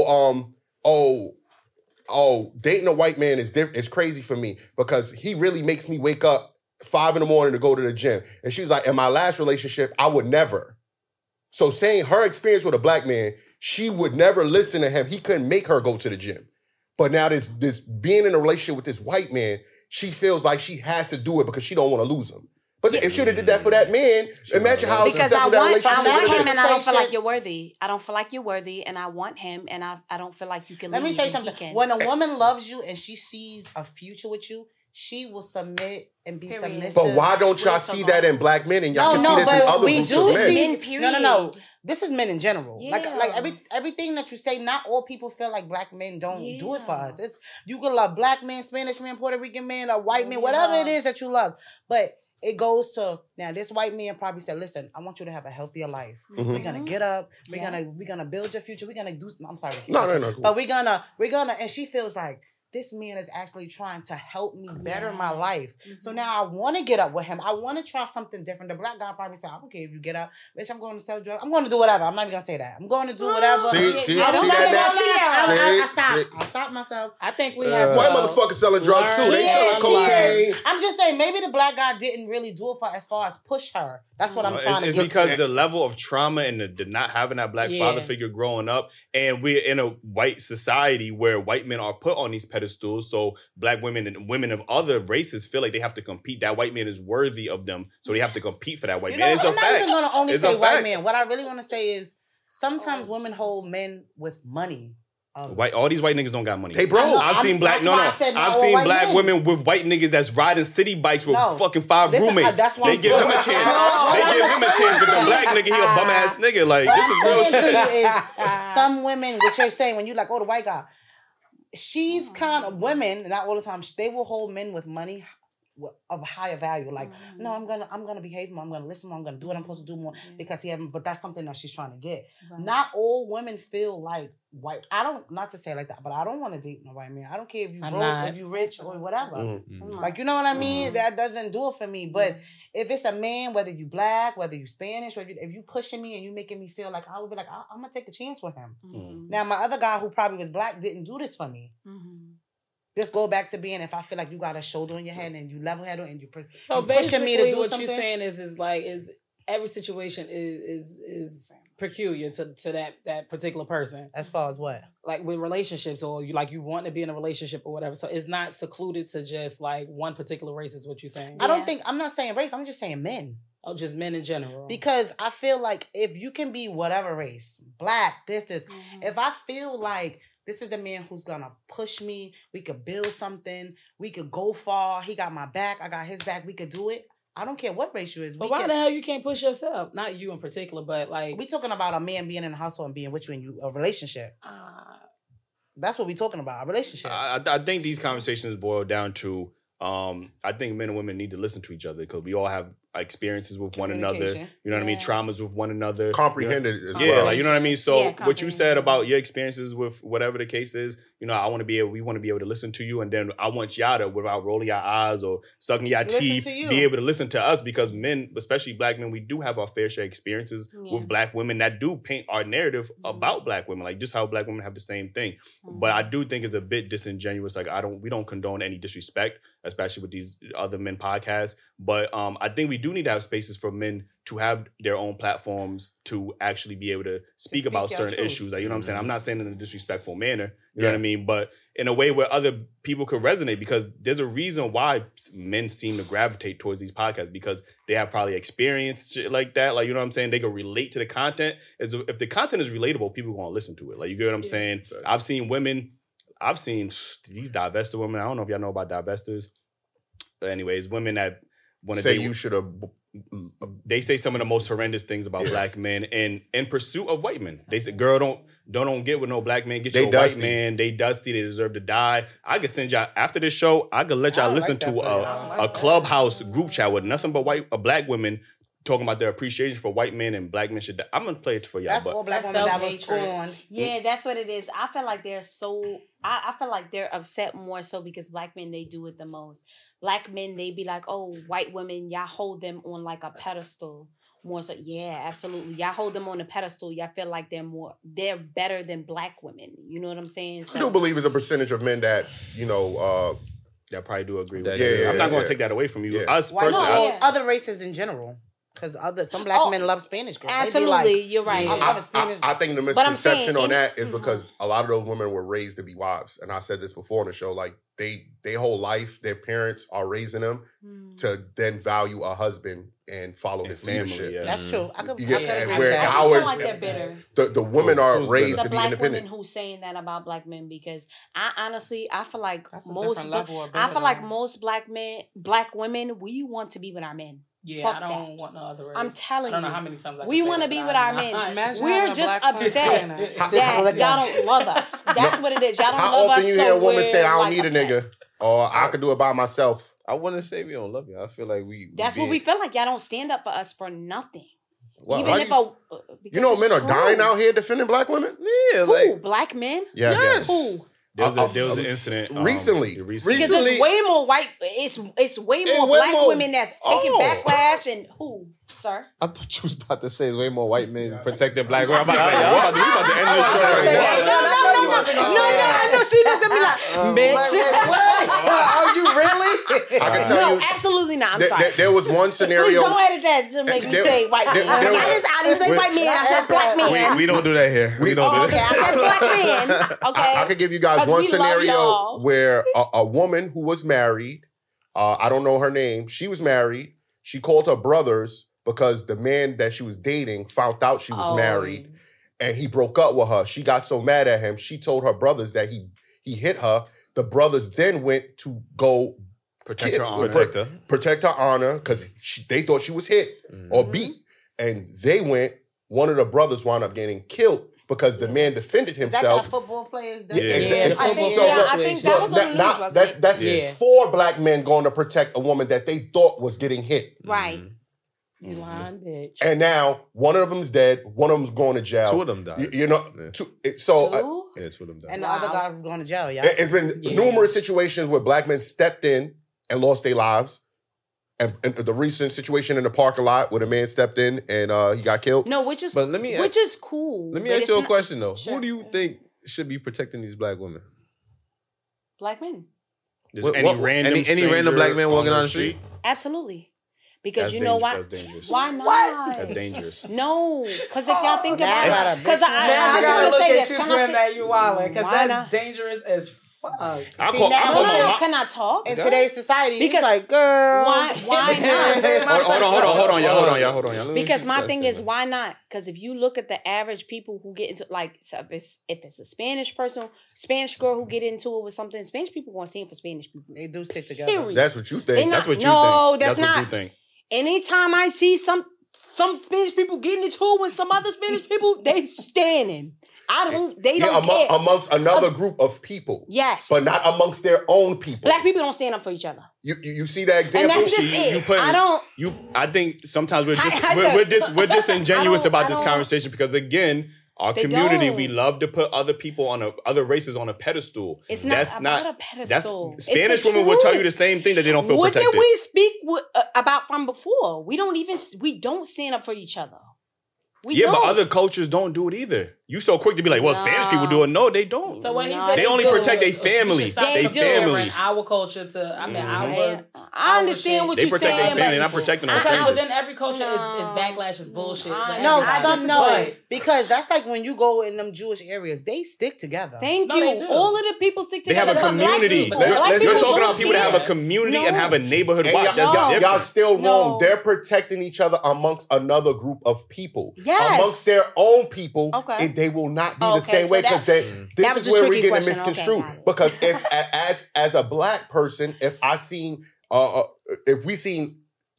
dating a white man is crazy for me because he really makes me wake up 5 a.m. to go to the gym. And she was like, in my last relationship, I would never. So saying her experience with a black man, she would never listen to him. He couldn't make her go to the gym. But now this being in a relationship with this white man, she feels like she has to do it because she don't want to lose him. But if she would have did that for that man, imagine how because I want him and I don't feel like shit. you're worthy. I don't feel like you're worthy and I want him and I don't feel like you can Let leave me say and he something. can. When a woman loves you and she sees a future with you, she will submit and be submissive. But why don't y'all see that in black men and y'all can see this in other groups of men? No. This is men in general. Yeah. Like everything that you say, not all people feel like black men don't do it for us. It's you can love black men, Spanish men, Puerto Rican men, or white men, whatever it is that you love. But it goes to now. This white man probably said, "Listen, I want you to have a healthier life. We're gonna get up. We're gonna build your future. We're gonna do. I'm sorry. No. Cool. But we're gonna. And she feels like this man is actually trying to help me better my life. So now I want to get up with him. I want to try something different. The black guy probably said, I don't care if you get up. Bitch, I'm going to sell drugs. I'm going to do whatever. I'm not even going to say that. I'm going to do whatever. I stopped myself. I think we have... White motherfuckers selling drugs too. They selling cocaine. I'm just saying, maybe the black guy didn't really do it for as far as push her. That's what I'm trying to get. It's because the level of trauma and the not having that black father figure growing up, and we're in a white society where white men are put on these pedestals, so black women and women of other races feel like they have to compete. That white man is worthy of them, so they have to compete for that white man. It's a fact. I'm not even going to only say white man. What I really want to say is sometimes women hold men with money. All these white niggas don't got money. They broke. I've seen black black women with white niggas that's riding city bikes with fucking 5 roommates. They give him a chance. They give him a chance, but the black nigga, he a bum ass nigga. Like, this is real shit. Some women, what you're saying when you like, the white guy, she's kind of women, not all the time, they will hold men with money of higher value. Like, no, I'm gonna behave more, I'm gonna listen more, I'm gonna do what I'm supposed to do more because but that's something that she's trying to get. Right. Not all women feel like white. Not to say it like that, but I don't want to date no white man. I don't care if you broke, if you rich or whatever. Like, you know what I mean? That doesn't do it for me. But if it's a man, whether you black, whether you Spanish, or if you pushing me and you making me feel like, I would be like, I'm gonna take a chance with him. Now, my other guy who probably was black didn't do this for me. Just go back to being, if I feel like you got a shoulder on your head and you level headed and you so pushing me to do what something. You're saying is every situation is peculiar to that particular person. As far as what? Like with relationships, or you want to be in a relationship or whatever. So it's not secluded to just like one particular race is what you're saying. I'm not saying race, I'm just saying men. Oh, just men in general. Because I feel like if you can be whatever race, black, this, if I feel like this is the man who's gonna push me, we could build something, we could go far, he got my back, I got his back, we could do it. I don't care what race you is. But why the hell you can't push yourself? Not you in particular, but like... We talking about a man being in the household and being with you in a relationship. That's what we talking about, a relationship. I think these conversations boil down to, I think men and women need to listen to each other because we all have experiences with one another. You know what I mean? Traumas with one another. Comprehended as well. Yeah, like, you know what I mean? So what you said about your experiences with whatever the case is, we want to be able to listen to you, and then I want y'all to, without rolling your eyes or sucking your teeth, be able to listen to us, because men, especially black men, we do have our fair share of experiences with black women that do paint our narrative about black women, like just how black women have the same thing. But I do think it's a bit disingenuous. Like we don't condone any disrespect, especially with these other men podcasts. But I think we do need to have spaces for men to have their own platforms to actually be able to speak about certain issues. Like, you know what I'm saying? I'm not saying in a disrespectful manner, you know what I mean? But in a way where other people could resonate, because there's a reason why men seem to gravitate towards these podcasts, because they have probably experienced shit like that. Like, you know what I'm saying? They can relate to the content. If the content is relatable, people are going to listen to it. Like, you get what I'm saying? I've seen these divested women. I don't know if y'all know about divestors. But anyways, women that you should have. They say some of the most horrendous things about black men in pursuit of white men. They say, girl, don't get with no black man. Get you a white man. They dusty. They deserve to die. I could send y'all, after this show, I could let y'all listen to a Clubhouse group chat with nothing but black women talking about their appreciation for white men and black men should die. I'm going to play it for y'all. That's all black women that was scorned. Yeah, that's what it is. I feel like they're I feel like they're upset more so because black men, they do it the most. Black men, they be like, oh, white women, y'all hold them on like a pedestal. More so, yeah, absolutely. Y'all hold them on a pedestal. Y'all feel like they're better than black women. You know what I'm saying? So, I do believe there's a percentage of men that, that probably do agree with that. I'm not going to take that away from you. Yeah. Us personally. Other races in general. Because some black men love Spanish girls. Absolutely, you're right. I think the misconception on that is because a lot of those women were raised to be wives. And I said this before on the show, like they whole life, their parents are raising them to then value a husband and follow his leadership. Yeah. That's true. I could agree with that. I feel like they're bitter. The women are raised to be independent. The black women who's saying that about black men, because I feel like most black women, we want to be with our men. Yeah, I don't want no other race. I'm telling you. I don't know how many times we want to be with our men. We're just upset that y'all don't love us. That's what it is. Y'all don't love us. How often you hear a woman say, I don't need a nigga, or I could do it by myself? I wouldn't say we don't love you. I feel like that's what we feel like. Y'all don't stand up for us for nothing. Wow. Even if men are dying out here defending black women? Yeah. Who? Black men? Yeah. Yes. Who? There was an incident recently. Because it's way more white. It's way more black women that's taking backlash and who, sir? I thought you was about to say it's way more white men protecting black women. We about to end this show. No. I know she looked at me like, bitch. Are you really? I can tell you. No, absolutely not. I'm sorry. There was one scenario. Please don't edit that to make me say white man. I didn't say white man. I said black man. We don't do that here. We don't do that. Okay, I said black man. Okay. I could give you guys one scenario where a woman who was married, I don't know her name, she was married. She called her brothers because the man that she was dating found out she was married and he broke up with her. She got so mad at him, she told her brothers that he hit her. The brothers then went to go protect her honor because they thought she was hit or beat. And one of the brothers wound up getting killed because the man defended himself. That football player. I think that was on the news. That's 4 black men going to protect a woman that they thought was getting hit. Right. You lying bitch. And now one of them's dead. One of them's going to jail. 2 of them died. You know, 2 of them died. And the other guys is going to jail. Yeah. It's been numerous situations where black men stepped in and lost their lives. And the recent situation in the parking lot where a man stepped in and he got killed. No, which is cool. Let me ask you a question though. Sure. Who do you think should be protecting these black women? Black men. Any random black man walking on the street? Absolutely. Because you know why? That's dangerous. Why not? That's dangerous. No, because if y'all think about it, because I just want to say this. Because that's dangerous as fuck. Can I talk? In today's society, because like, girl, why not? Hold on, y'all. Because my thing is, why not? Because if you look at the average people who get into, like, if it's a Spanish person, Spanish girl who get into it with something, Spanish people gonna stand for Spanish people. They do stick together. Period. That's what you think. That's what you think. No, that's not. What you think. Anytime I see some Spanish people getting into it with some other Spanish people, they standing. They don't care. Amongst another group of people. Yes. But not amongst their own people. Black people don't stand up for each other. You see that example? And that's just it. I think sometimes we're disingenuous about this conversation because, again, our community, we love to put other people other races on a pedestal. It's not about a pedestal. Spanish women will tell you the same thing, that they don't feel protected. What did we speak about from before? We don't stand up for each other. But other cultures don't do it either. You so quick to be like, well, Spanish people do it. No, they don't. So what they only protect their family. They family. Our culture I understand what you're saying. They protect their family. They're not protecting no strangers. But then every culture is backlash is bullshit. Because that's like when you go in them Jewish areas, they stick together. Thank you. All of the people stick together. They have a community. You're talking about people that have a community and have a neighborhood watch. Y'all still wrong. They're protecting each other amongst another group of people. Yes. Amongst their own people, they will not be the same way because this is where we're getting misconstrued. Because if as a black person, if we seen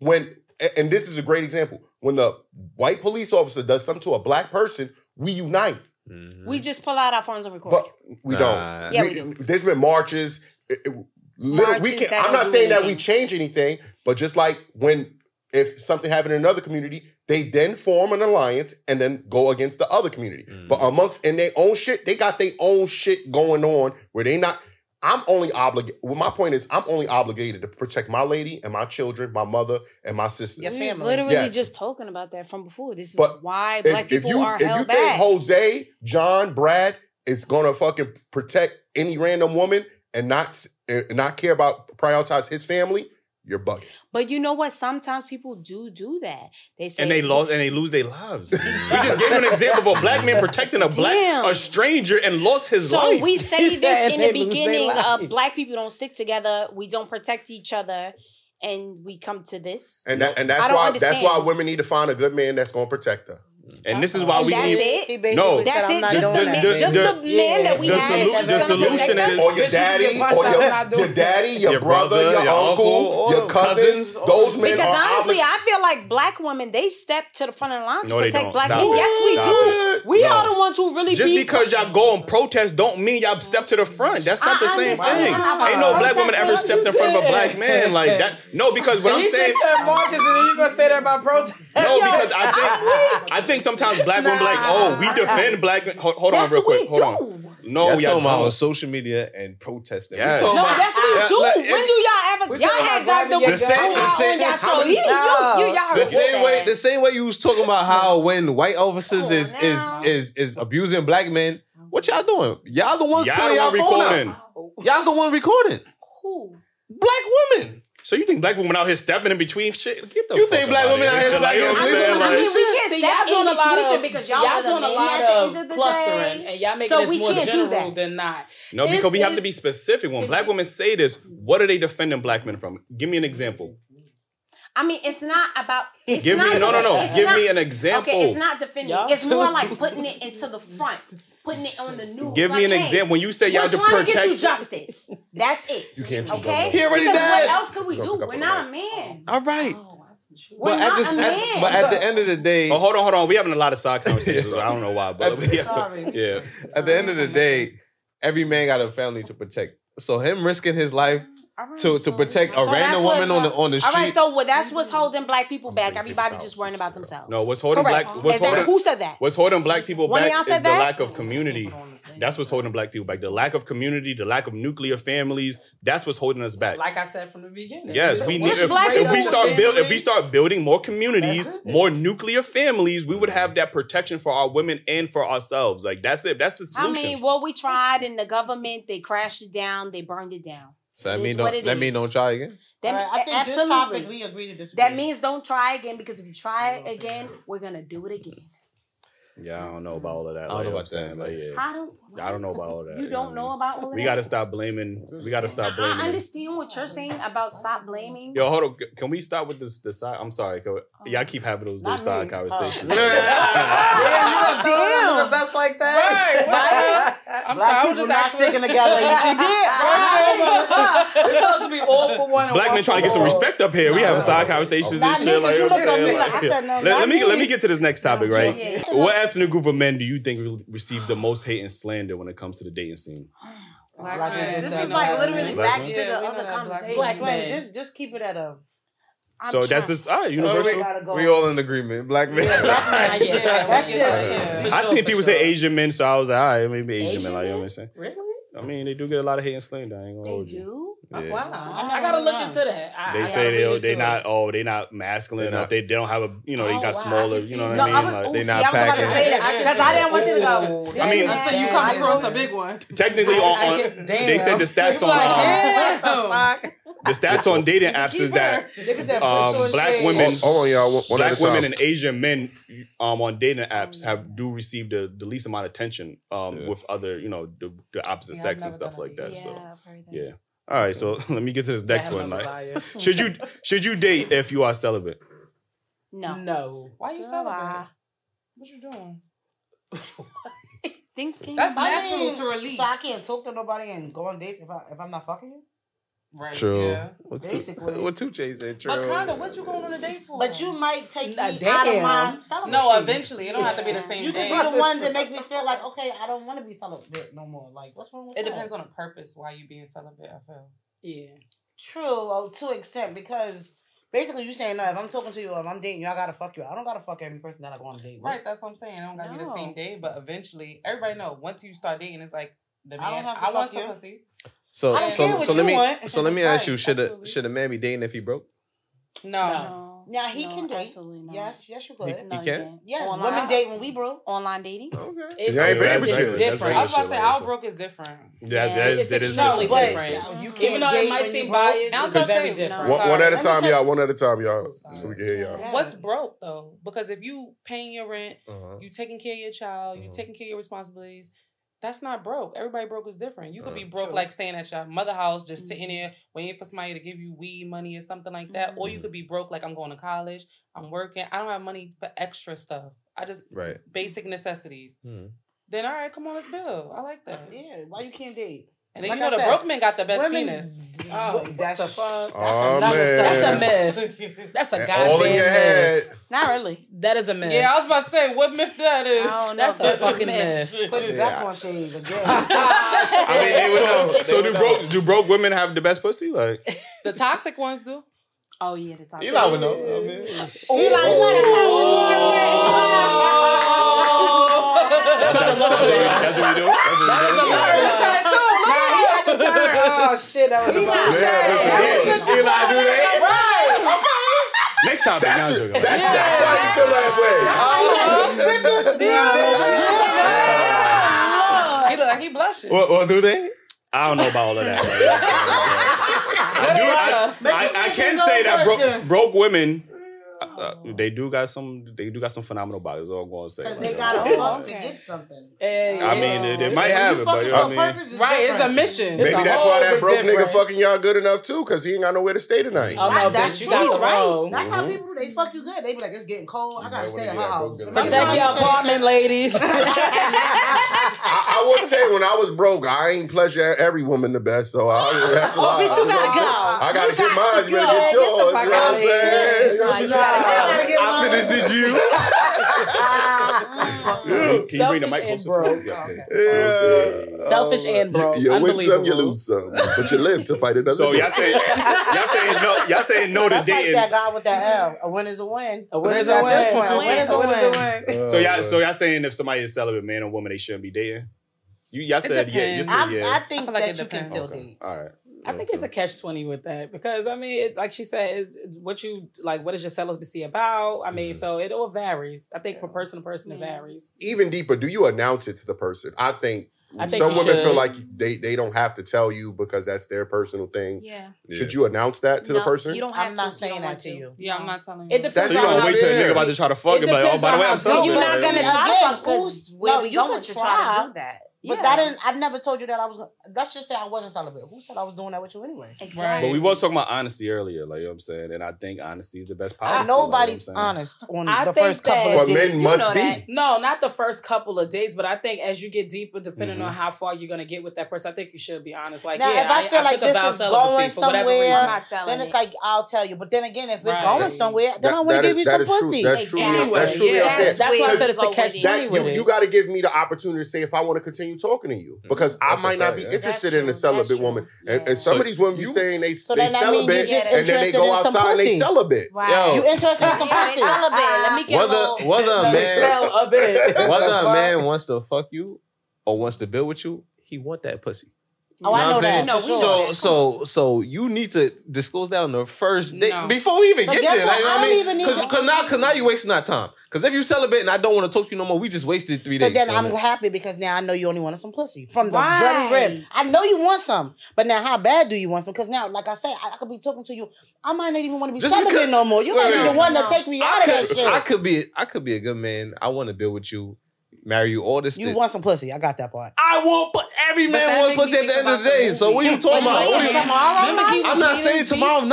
and this is a great example, when the white police officer does something to a black person, we unite. Mm-hmm. We just pull out our phones and record. But we don't. Yeah, we do. There's been marches. I'm not saying that we change anything, but just like if something happened in another community, they then form an alliance and then go against the other community. But amongst in their own shit, they got their own shit going on where they not. I'm only obligated. Well, my point is, I'm only obligated to protect my lady and my children, my mother and my sisters. We was literally just talking about that from before. This is why black people are held back. If you think Jose, John, Brad is gonna fucking protect any random woman and not care about prioritize his family, you're bugging. But you know what? Sometimes people do that. They say they lose their lives. We just gave an example of a black man protecting a stranger and lost his life. So we say this in the beginning of black people don't stick together. We don't protect each other, and we come to this. And that's why women need to find a good man that's gonna protect her. And this is why we need. No, that's it. Just the man that we have. The solution is, or your daddy, your brother, your uncle, your cousins. Those men. Because honestly, I feel like black women, they step to the front of the line to protect black men. Stop Yes, we do. We are the ones who really. Just because y'all go and protest don't mean y'all step to the front. That's not the same thing. Ain't no black woman ever stepped in front of a black man like that. No, because what I'm saying. He just said marches, and then you gonna say that about protest? No, because I think sometimes black women be like, oh, we defend black men. Hold on real quick. Hold on. No, y'all talking about on social media and protesting. Yes. No, that's what we do. When do y'all ever? Y'all had Dr. The same way you was talking about how when white officers is abusing black men, what y'all doing? Y'all the ones pulling y'all phone out. Y'all's the one recording. Who? Black women. So you think black women out here stepping in between shit? Get the you think black women out here stepping in between? We can't step in between because y'all doing a lot of clustering and y'all making this more general than not. No, because we have to be specific. When black women say this, what are they defending black men from? Give me an example. I mean, it's not about. It's Give not me Give me an example. Okay, it's not defending. It's more like putting it into the front. Putting it on the news. Give me an example. When you say y'all to protect, to get you justice. That's it. You can't. Okay. He already because died. what else could we do? We're not a man. All right. We're not a man. But at the end of the day, hold on. We having a lot of side conversations. I don't know why, but sorry. Yeah. At the end of the day, every man got a family to protect. So him risking his life to protect a random woman on the street. All right, so that's what's holding black people back. Everybody just worrying about themselves. No, what's holding who said that? What's holding black people back is the lack of community. That's what's holding black people back. The lack of community, the lack of nuclear families. That's what's holding us back. Like I said from the beginning. Yes, we need. If we start building more communities, more nuclear families, we would have that protection for our women and for ourselves. Like that's it. That's the solution. I mean, we tried in the government. They crashed it down. They burned it down. So that means don't try again? I think absolutely. This topic, we agree to disagree. That means don't try again, because if you try it again, we're going to do it again. Yeah, I don't know about all of that. I don't know about that. I don't know about all of that. You don't know about all of that? We got to stop blaming. I understand what you're saying about stop blaming. Yo, hold on. Can we start with this side? I'm sorry. Y'all keep having those side conversations. Damn. The best like that. Right. I'm sorry. I was just not sticking together. You see, it's supposed to be all for one. Black men trying to get some respect up here. We have side conversations and shit. Let me get to this next topic, right? What ethnic group of men do you think receives the most hate and slander when it comes to the dating scene? This is like literally back to the other conversation. Black men. Just keep it at a. So that's just universal. We all in agreement. Black men. That's just. I seen people say Asian men, so I was like, all right, maybe Asian men. Like, you know what I'm saying? Really? I mean, they do get a lot of hate and slander. I ain't gonna hold you. They do? Yeah. Wow. I gotta look into that. They say they not masculine enough. They don't have a, they got smaller, you know what I mean? Like, they not packing. Because I didn't want you to go. I mean, until you come across a big one. Technically, they said the stats on the stats on dating apps is that black women and Asian men on dating apps do receive the least amount of attention with other, the opposite sex and stuff like that. So yeah. All right, so let me get to this next one. Like, should you date if you are celibate? No. Why are you celibate? What you doing? Thinking. That's natural to release. So I can't talk to nobody and go on dates if I'm not fucking you? Right. True. Yeah. Basically. What 2 Chainz said, true. But kinda, what you going on a date for? But you might take me out damn. of my celibacy. No, eventually. It don't have to be the same You day. can be the one that make me feel like, okay, I don't want to be celibate no more. Like, what's wrong with It that? depends on the purpose why you being celibate, I feel. Yeah. True, to an extent, because basically you saying, no, if I'm talking to you or if I'm dating you, I gotta fuck you. I don't gotta fuck every person that I go on a date with. Right, that's what I'm saying. It don't gotta be the same day, but eventually, everybody know once you start dating, it's like the I don't man. have to I want fuck you. some pussy. So I don't care what you want. So let me ask you, Right, should absolutely. a man be dating if he broke? No. Now he can date. Absolutely not. Yes, you could. He can? Yes, Online. women date when we broke. Online dating. Okay. It's, Yeah, I ain't paying for it's shit. different. I was about to say, Shit, our so- broke is different. It's that is extremely but different. you can't Even though it date might when seem you broke. biased, I was it's gonna very say, different. no. One at a time, Let me y'all. One at a time, y'all. Sorry. So we can hear y'all. Yeah. What's broke though? Because if you paying your rent, Uh-huh. you taking care of your child, you taking care of your responsibilities. That's not broke. Everybody broke is different. You could be broke True. like staying at your mother house, just sitting there waiting for somebody to give you weed money or something like that. Or you could be broke like I'm going to college, I'm working, I don't have money for extra stuff. I just Right. basic necessities. Hmm. Then all right, come on, let's build. I like that. Yeah, why you can't date? And then Like you know I the said, broke men got the best women- penis. Oh, that's what the fuck? Oh, another man. That's a subject. myth. That's a And goddamn all in your myth. head. Not really. That is a myth. Yeah, I was about to say what myth that is. I don't know That's if a that's fucking myth. myth. Put you back on shades again. I mean, they would know. So do broke women have the best pussy? Like, The toxic ones do. Oh yeah, the top. Eli would know. I mean, That's that's what we do. Oh shit, that was Eli, do that? Next topic. Now I'm joking. That's why you feel that way. He look like he blushing. What do they? I don't know about all of that. I can say that broke women, they do got some phenomenal bodies. All I'm gonna say. Because they got a fuck to get something. I mean, they might have it, but you know what I mean. Right, it's a mission. Maybe that's why that broke nigga fucking y'all good enough too, because he ain't got nowhere to stay tonight. Oh no, That's bitch, you true. got He's the right. roll. That's how people do. They fuck you good. They be like, it's getting cold. I gotta stay at her house. Protect your apartment, ladies. I would say when I was broke, I ain't pleasure every woman the best, so that's a lot. Bitch, you gotta go. I gotta get mine. You better get yours. You know what I'm saying? You know what I'm saying? I finished it, you. Can you bring the mic Selfish and closer? broke. Yeah. Selfish and broke. You win some, you Unbelievable. lose some, but you live to fight another. So day. y'all saying no to That's like dating. that guy with that L. A win is a win. A win is a At this win. point, a win is a win. So y'all saying if somebody is celibate, man or woman, they shouldn't be dating? Y'all said yeah. You depends. said yeah. I think I feel like that it you can depends. still date. All right. I think it's a catch-20 with that because I mean, like she said, is what you like. What is your celibacy about? I mean, so it all varies. I think from person to person, it varies. Even deeper, do you announce it to the person? I think you some women should. feel like they don't have to tell you because that's their personal thing. Yeah. Should you announce that to the No, person? You don't have I'm not to. saying You don't that want to you. Yeah, I'm not telling you. It depends So you on gonna how wait till a good- nigga about to try to fuck It and be like, oh, depends by the way, on I'm how celibate. good You're not Like, gonna try to Again, fuck because who's- where no, we you going could to try to try. do that. But that didn't. I never told you that I was. Let's just say I wasn't celibate. Who said I was doing that with you anyway? Exactly. But we was talking about honesty earlier, like you know what I'm saying, and I think honesty is the best policy. Nobody's like, you know what I'm honest on I the think first couple that- of But days. men must know be. that. No, not the first couple of days, but I think as you get deeper, depending Mm-hmm. on how far you're gonna get with that person, I think you should be honest. Like, Now, yeah, if I feel like took a vow this is celibacy going for whatever somewhere, reason. I'm not telling then it's it. like I'll tell you. But then again, if it's Right. going somewhere, then I want to give you that some is true. pussy. That's truly Exactly. that's truly Yeah, unfair. that's why I said it's a Go with catch it. That with it. you got to give me the opportunity to say if I want to continue talking to you because I That's a might not fact, be yeah. interested That's in a true. celibate That's woman, true. and some So of these women be you- saying they So then that mean celibate you just and then they interested go in some outside and they pussy. celibate. Right. Yo. You interested in some Yeah, pussy? they celibate. Let me get a little. Whether a man a bit. whether a man wants to fuck you or wants to build with you, he want that pussy. Oh, I know what I'm that. saying? No, we know So you need to disclose that on the first date No. before we even But get guess there. what? Like, I don't even need to- Because now you wasting our time. Because if you celibate and I don't want to talk to you no more, we just wasted 3 So days. then you know I'm what I mean? happy because now I know you only wanted some pussy from the Right. very rib. I know you want some, but now how bad do you want some? Because now, like I said, I could be talking to you. I might not even want to be Just celibate because- no more. You might be Wait, the wait. one to take me out of that shit. I could be a good man. I want to build with you, marry you, all this. You shit. want some pussy? I got that part. I want, but every But man that wants makes pussy me at the think end of the about the day. So what are you movie. talking But about? you What are want you- tomorrow Remember night? he was I'm not being saying deep. tomorrow night.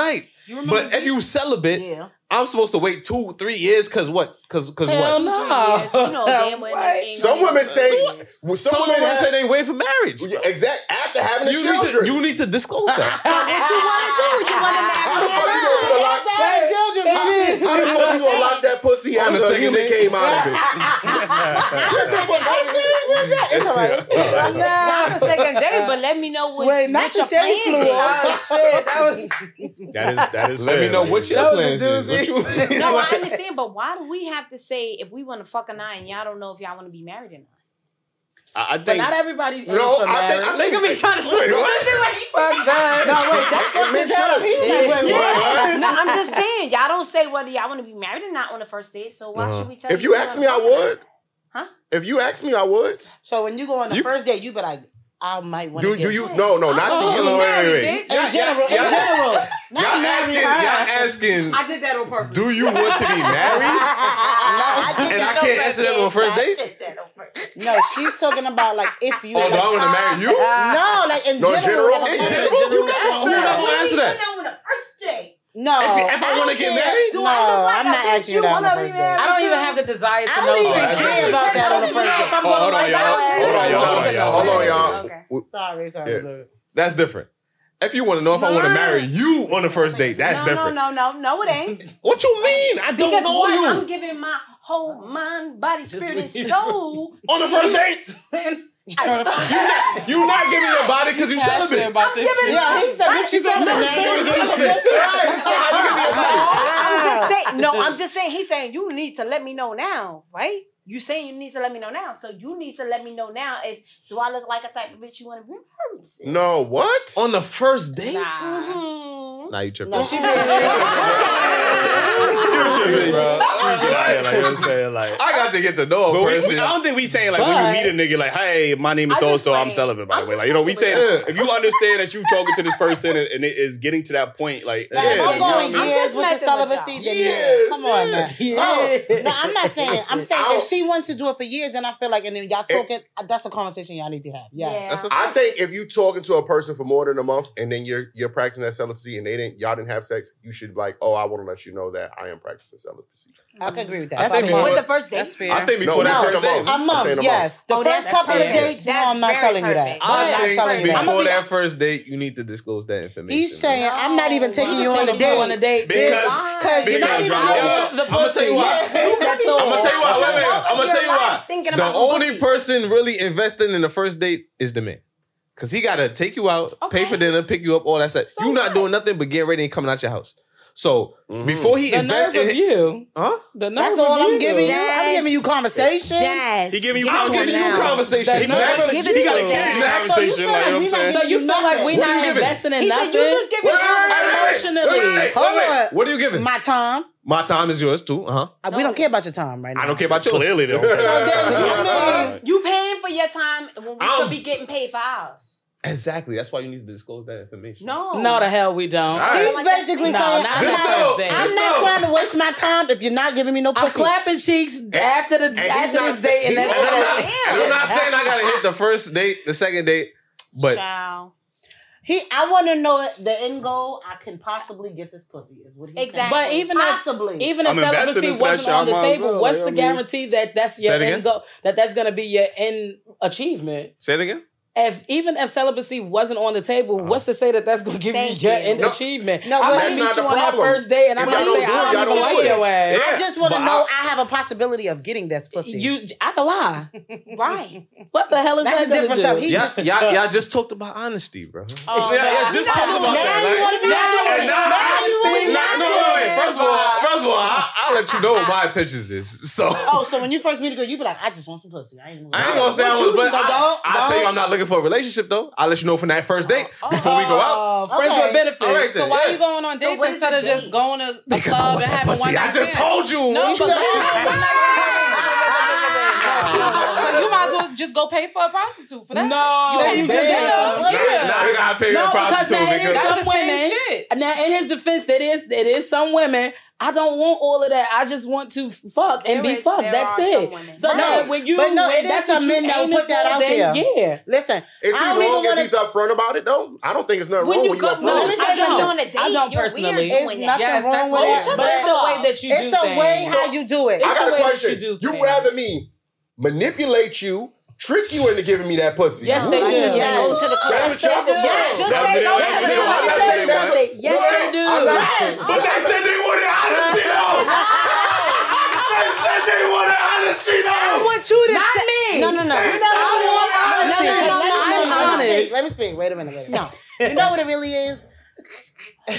But if you celibate, I'm supposed to wait 2-3 years because what? Because what? Hell no. You know, damn well ain't Some women say, Some women say they wait for marriage. Exact after having the children. You need to disclose that. So what you want to do? You want to How the fuck you gonna lock that? How the fuck you gonna lock that pussy On the after a second human day? came out of it? It's all right. Not the second day, but let me know what your plans is. Oh shit, That is Let me fair, know like, what your plans is. What you No, I understand, but why do we have to say if we want to fuck or not and y'all don't know if y'all want to be married or not? I But think not everybody aims No, for marriage. I think me trying to Wait, what? Fuck that. No, wait, that's what this hell. No, I'm just saying, y'all don't say whether y'all want to be married or not on the first date, so why should we tell If you ask me, I would. Huh? If you ask me, I would. So when you go on the first date, you be like, I might want to Do you? No, not to you. Wait. In general. Y'all asking, I did that on purpose. do you want to be married? And I can't answer that on the first date? No, she's talking about like if you. Oh, do I want to marry you? No, like in No, general. in general, you can ask Who's not that. going to answer that? On the first date. No, If I want to get married? No, I'm not asking you that on the first date. I don't even have the desire to I know. don't even that. care about that on the first date. Hold on, y'all. Hold on, y'all. Sorry. Yeah. That's different. If you want to know if I want to marry you on the first date, that's different. No, it ain't. What you mean? I don't Because know one, you. I'm giving my whole mind, body, spirit, and soul. On the first date? You're not giving your body because you celibate. About this shit. Yeah, he said, what you said? I'm just saying. No, I'm just saying. He's saying you need to let me know now, right? You saying you need to let me know now, so you need to let me know now. If do I look like a type of bitch you want to be married to? No, what? On the first date? Mm-hmm. Nah, you tripping. No, she did. I got to get to know a But person. I don't think we saying like when you meet a nigga like, hey, my name is I'm so just so, I'm saying. celibate by I'm the way. just Like, you know, we saying. saying if you understand that you talking to this person and it is getting to that point, like, Like, yeah, if I'm you know what I going mean? years just with the messing with celibacy, y'all. then Yes. come on now. Yeah. No, I'm not saying. I'm saying if she wants to do it for years, then I feel like, and then y'all talking, that's a conversation y'all need to have. Yeah. That's a I think if you talking to a person for more than a month and then you're practicing that celibacy and y'all didn't have sex, you should be like, oh, I want to let you know that I am practicing celibacy. I can agree with that. That's But fair. With the first date. That's fair. I think before No, that within first a date. month. a I'm month, saying a yes. The Oh, first that's couple of fair. dates, no, That's I'm not very telling you that. perfect. I'm I not think telling you that. before that first date, you need to disclose that information. He's saying, I'm not even taking you on a Taking you on a date. date. Because you're not even I'm gonna tell you why. That's all. I'm gonna tell you why. Wait. I'm gonna tell you why. Thinking The about some only pussy. person really investing in the first date is the man. Cause he gotta take you out, pay for dinner, pick you up, all that stuff. So You not what? doing nothing but getting ready and coming out your house. So before he The invests nerve of in you. huh? The nerve That's of all you. I'm giving you. I'm Jazz. giving you conversation. Jazz. He giving you I'm giving you conversation. He gotta give it to gotta him. carry the Now, conversation, like, you know what I'm saying? So you feel like we're What are not you giving? investing in He nothing? said you just give me emotionally. Hold on. What are you giving? My time. My time is yours too. We don't care about your time right now. I don't care about yours. Clearly, they don't. You paying for your time when we I'm- could be getting paid for ours. Exactly. That's why you need to disclose that information. No. No, the hell we don't. He's basically No, saying, not I'm on the not, first date. I'm not trying to waste my time if you're not giving me no I'm pussy. clapping cheeks after he's this not- date, and he's that's not- it. And I'm not saying I gotta hit the first date, the second date, but Child. I want to know the end goal. I can possibly get this pussy. Is what he's Exactly. But even Possibly. if I'm invested celibacy into that wasn't shit, on the I might as table, well, what's like, the I mean- guarantee that that's your Say it again? end goal? That's gonna be your end achievement? say it again. Even if celibacy wasn't on the table, what's to say that that's gonna give Thank you your you. end No, achievement? no, I but might that's meet not you the on that problem. first date, and If I'm y'all gonna don't say do it, I y'all don't don't like do it. your ass. I just want to But know I have a possibility of getting this pussy. I can lie. Right. What the hell is That's a that gonna different do? type. He Y'all, just y'all just talked about honesty, bro. Oh, y'all just talked about now that. you want to be And now you want to be wait. First of all, I'll let you know what my intentions is. So Oh, so when you first meet a girl, you be like, I just want some pussy. I ain't gonna say I was, but I'll tell you don't. I'm not looking for a relationship though. I'll let you know from that first date before we go out. Friends Okay. with benefits. All right, So then, why yeah. you going on dates what is instead the of just date? going to a Because I club want and that having pussy. one night I just stand? told you. No, You but said- one night stand. So you might as well just go pay for a prostitute for that. No, you pay you for did. dinner. Now you gotta not pay a prostitute because some women. Now, in his defense, it is some women. I don't want all of that. I just want to fuck and be fucked. That's it. So no, when you, there's some men that will put that out there. Yeah. Listen, is he wrong if he's upfront about it though? I don't think it's nothing wrong when you upfront. I don't personally. It's nothing wrong with it. But it's the way that you do things. It's the way how you do it. I got a question. You rather me manipulate you, trick you into giving me that pussy? Yes, they do. Go to the club. Just say go to the club. Yes, they do. But they said they wanted honesty though. They said they wanted honesty though. I want you to not me. No. Let me speak. Wait a minute. No. You know what it really is? No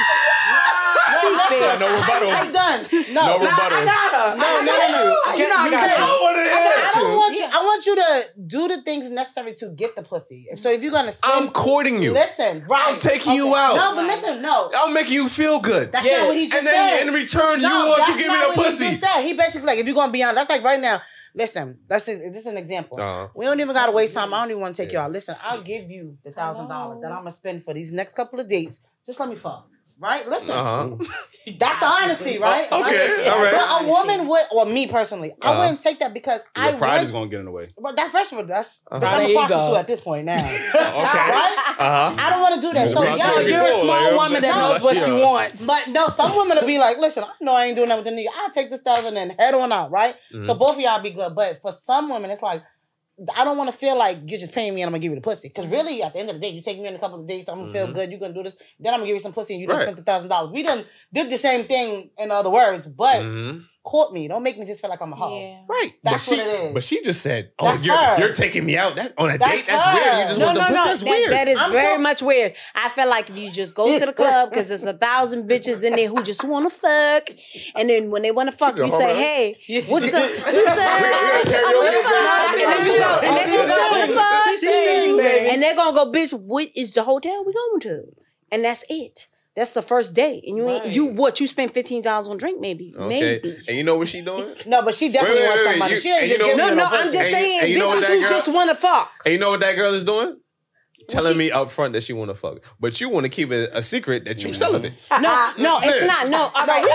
rebuttal. I done. No rebuttal. I got her. No. You know I got you. I want you to do the things necessary to get the pussy. So if you're gonna I'm courting you. Listen, right. I'm taking you out. No, but listen, no. I'm making you feel good. That's not what he just said. And then in return, you want to give me the pussy. He just said. He basically like, if you're gonna be honest, that's like right now. Listen, this is an example. We don't even gotta waste time. I don't even want to take y'all. Listen, I'll give you the $1,000 that I'm gonna spend for these next couple of dates. Just let me fuck. Right? Listen. That's the honesty, right? Okay. All right. But a woman would, or me personally, I wouldn't take that because your pride is gonna get in the way. But that first of all, that's I'm a prostitute at this point now. Okay. Right? I don't want to do that. So you're a small woman that knows what she wants. But no, some women will be like, listen, I know I ain't doing that with the nigga. I'll take this 1,000 and head on out, right? So both of y'all be good. But for some women, it's like, I don't want to feel like you're just paying me and I'm going to give you the pussy. Because really, at the end of the day, you take me in a couple of days, I'm going to feel good, you're going to do this, then I'm going to give you some pussy and you just spent $1,000. We done did the same thing in other words, but court me. Don't make me just feel like I'm a hoe. Yeah. Right. That's what it is. But she just said, That's you're taking me out on a date? That's weird. You just want the pussy? That's weird. That is very much weird. I feel like if you just go to the club, because there's 1,000 bitches in there who just want to fuck, and then when they want to fuck, you say, hey, what's up? You say, and then you go, and then you go, and they're going to go, bitch, what is the hotel we going to? And that's it. That's the first day. And you spent $15 on drink maybe. Okay. Maybe. And you know what she doing? No, but she definitely wants somebody. She ain't just giving No, I'm just saying bitches who just want to fuck. And you know what that girl is doing? Telling me up front that she want to fuck. But you want to keep it a secret that you celibate. No, it's not. No, all right.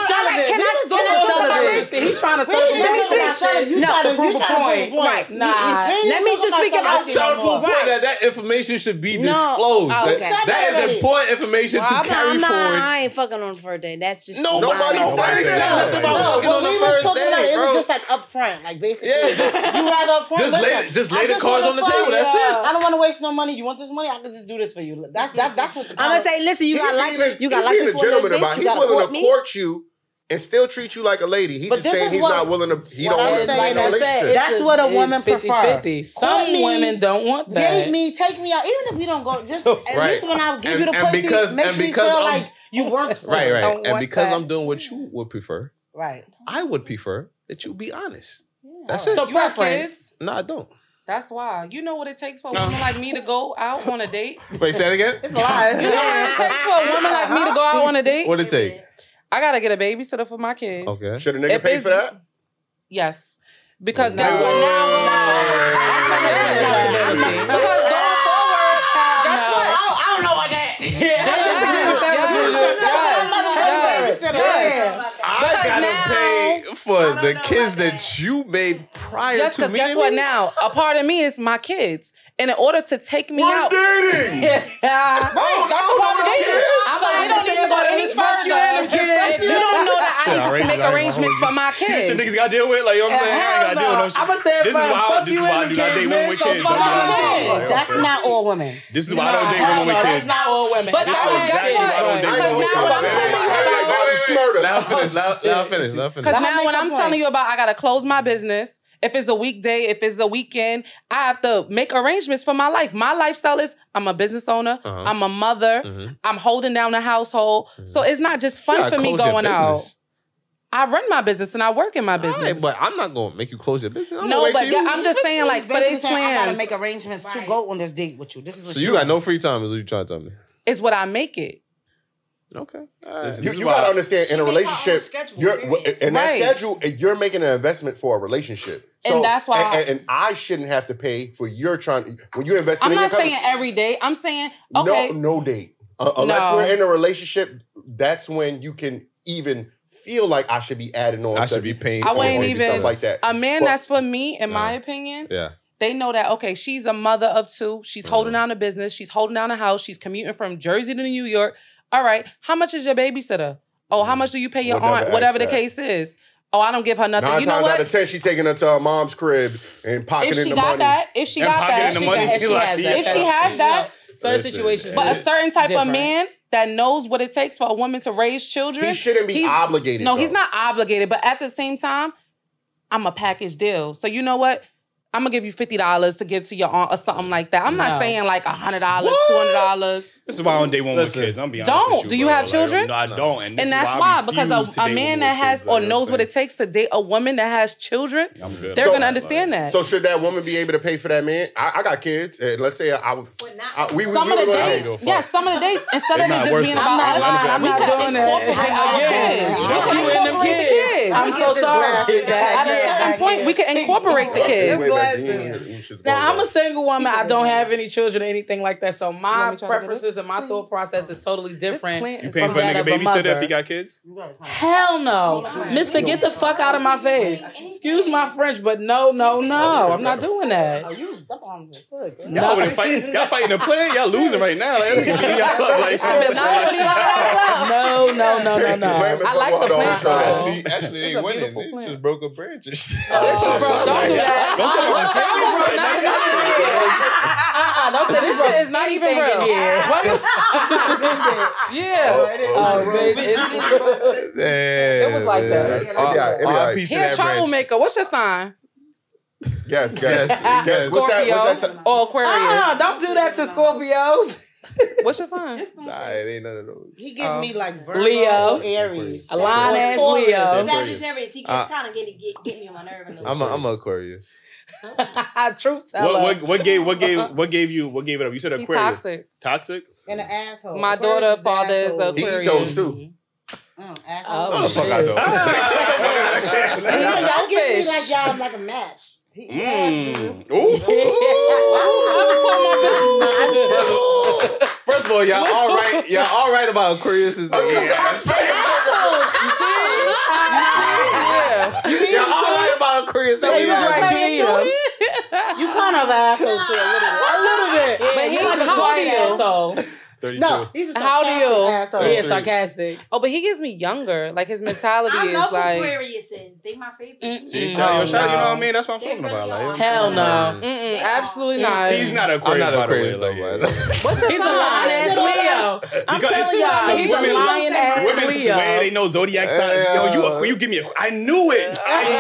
He's trying to prove a point. Right. Nah. Let me just speak about I'm trying to prove a point that information should be disclosed. That is important information to carry forward. I ain't fucking on the first day. That's just nobody said nothing about fucking on the first day, it was just like up front. Like basically, you rather up front. Just lay the cards on the table. That's it. I don't want to waste no money. You want this money? I can just do this for you. That's what I'm gonna say. Listen, you got like being a gentleman about. He's willing to court you and still treat you like a lady. He's just saying he's not willing to. He don't want to like a relationship. That's what a woman prefers. Some women don't want that. Date me, take me out, even if we don't go. Just at least when I give you the pussy, makes me feel like you worked for it. Right. And because I'm doing what you would prefer, right? I would prefer that you be honest. That's it. So preference? No, I don't. That's why. You know what it takes for a woman like me to go out on a date? Wait, say it again? It's a lie. You know what it takes for a woman like me to go out on a date? What'd it take? I gotta get a babysitter for my kids. Okay. Should a nigga pay for that? Yes. Because guess what now? Because going forward, guess what? I don't know about that. I gotta pay for the kids that you made prior to me. Because guess what now? A part of me is my kids. And in order to take me out. We're dating! That's part of dating. So we don't need to go any further. You don't know that I need to make arrangements for my kids. See, niggas got to deal with, like, you know what I'm saying? I ain't got to deal with no shit. I'm going to say this is why I do not date women with kids. That's not all women. This is why I don't date women with kids. That's not all women. But guess what? Because now what I'm telling you about. Let her finish. Because now when I'm telling you about, I got to close my business. If it's a weekday, if it's a weekend, I have to make arrangements for my life. My lifestyle is I'm a business owner. I'm a mother. I'm holding down the household. So it's not just fun for me going out. I run my business and I work in my business. Right, but I'm not going to make you close your business. No, but I'm just saying, like, for these I got to plans, make arrangements to go on this date with you. This is what so you got no free time is what you trying to tell me. it's what I make it. Okay. You got to understand, in a relationship, that schedule, you're making an investment for a relationship. And that's why and I shouldn't have to pay for your when you're investing in your company. I'm not saying every day. I'm saying, okay. No date. Unless we're in a relationship, that's when you can even feel like I should be adding on. I should be paying I wouldn't even, stuff like that. A man that's for me, in my opinion, they know that, okay, she's a mother of two. She's holding down a business. She's holding down a house. She's commuting from Jersey to New York. All right, how much is your babysitter? Oh, how much do you pay your aunt? Whatever the case is. Oh, I don't give her nothing. 9 you know times what? out of 10, she taking her to her mom's crib and pocketing the money. If she got that, if she has that, certain situations. But a certain type of man that knows what it takes for a woman to raise children, he shouldn't be obligated. No, he's not obligated. But at the same time, I'm a package deal. So you know what? I'm gonna give you $50 to give to your aunt or something like that. I'm not saying like $100, $200. This is why I don't date one with kids. I'm be honest with you, do you have children? No, I don't. And that's why, because a man that has or knows what it takes to date a woman that has children, they're gonna understand that. So should that woman be able to pay for that man? I got kids, and let's say some of the dates, some of the dates, instead of it just being about us, I'm not doing that. You and them kids. I'm so sorry. At a certain point, we can incorporate the kids. Now, I'm a single woman. I don't have any children or anything like that. So my preferences and my thought process is totally different. You paying for a nigga babysitter if he got kids? Hell no. Mister, get the fuck out of my face. Excuse my French, but no. I'm not doing that. Oh, you was up on the foot. Y'all fighting a plan? Y'all losing right now. Like, No. I like the plan. Actually, they winning. They just broke a branch. This is bro. Don't do that. Don't say this shit is not even real. It was like that. Here, troublemaker. What's your sign? Yes. What's that? Or Aquarius. Don't do that to Scorpios. What's your sign? Nah, it ain't none of those. He gives me like Virgo, Leo, Aries, a line ass Leo, Sagittarius. He gets kind of get me on my nerve. I'm a Aquarius. Truth teller. What gave it up? You said Aquarius. Toxic. And an asshole. My daughter, father is Aquarius. He eat those too. Asshole. What the fuck I know? He's selfish. Like y'all, I'm like a match. First of all, y'all all right. Y'all all right about Aquarius is You see? Y'all all right about Aquarius. So he was right. You need him. You kind of an asshole for a little bit. But he was how old are you? asshole. 32. No, he's a How do you? asshole. He is sarcastic. Oh, but he gives me younger. Like his mentality I is love like. Aquarius is. They my favorite. See, you know what I mean? That's what I'm talking about. Like, Hell no. Absolutely not. he's not Aquarius. I'm not Aquarius, by the way. Like, What's your He's a sign? lion ass Leo. I'm telling y'all, he's a lion ass women Leo. swear they know zodiac signs. Yo, you give me I knew it.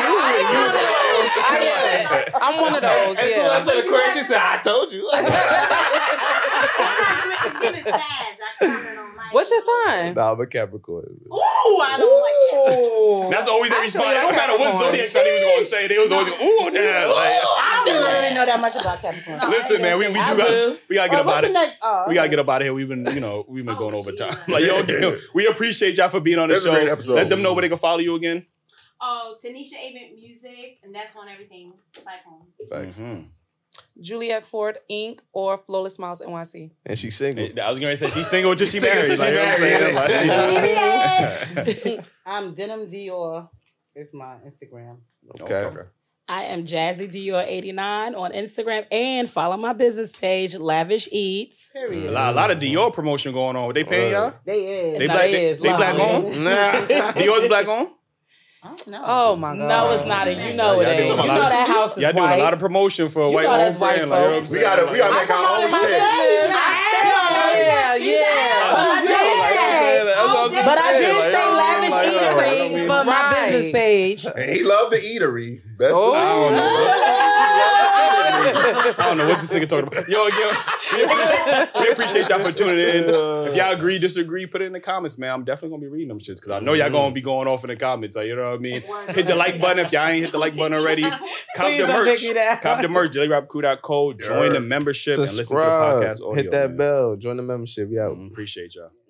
I'm one of those. As soon as I said Aquarius, she said, "I told you." What's your sign? Nah, I'm a Capricorn. Ooh, I don't like that. That's always the response. It don't matter what zodiac sign he was going to say. They was always going, ooh, damn. Like, I don't really know that much about Capricorn. listen, man, we gotta get up out of here. We gotta get up out of here. We've been going over time. Like, yo, we appreciate y'all for being on the show. A great episode. Let them know where they can follow you again. Oh, Tanisha Avent Music, and that's on everything platform. Thanks. Juliet Ford Inc. or Flawless Smiles NYC. And she's single. I was going to say she's single until she married. Like, you know what I'm saying? I'm Denim Dior. It's my Instagram. Okay. I am Jazzy Dior89 on Instagram and follow my business page, Lavish Eats. Period. A lot of Dior promotion going on. They paying y'all? They is. They black on? Nah. Dior's black on? No. Oh my God. No, it's not. You know it ain't. You know that house is y'all white. doing a lot of promotion for a white know that's owned white brand. Like, you know what I'm folks. We saying? gotta make our own shit. But I did say Lavish Eatery for my business page. And he loved the eatery. Best I don't know what this nigga talking about. Yo, we appreciate y'all for tuning in. If y'all agree, disagree, put it in the comments, man. I'm definitely gonna be reading them shits because I know y'all gonna be going off in the comments. Like, you know what I mean? Hit the like button if y'all ain't hit the like button already. Cop the merch. Cop the merch. JadyRapCrew.co. Join the membership and listen to the podcast audio. Hit that bell. Join the membership. Yeah. Appreciate y'all.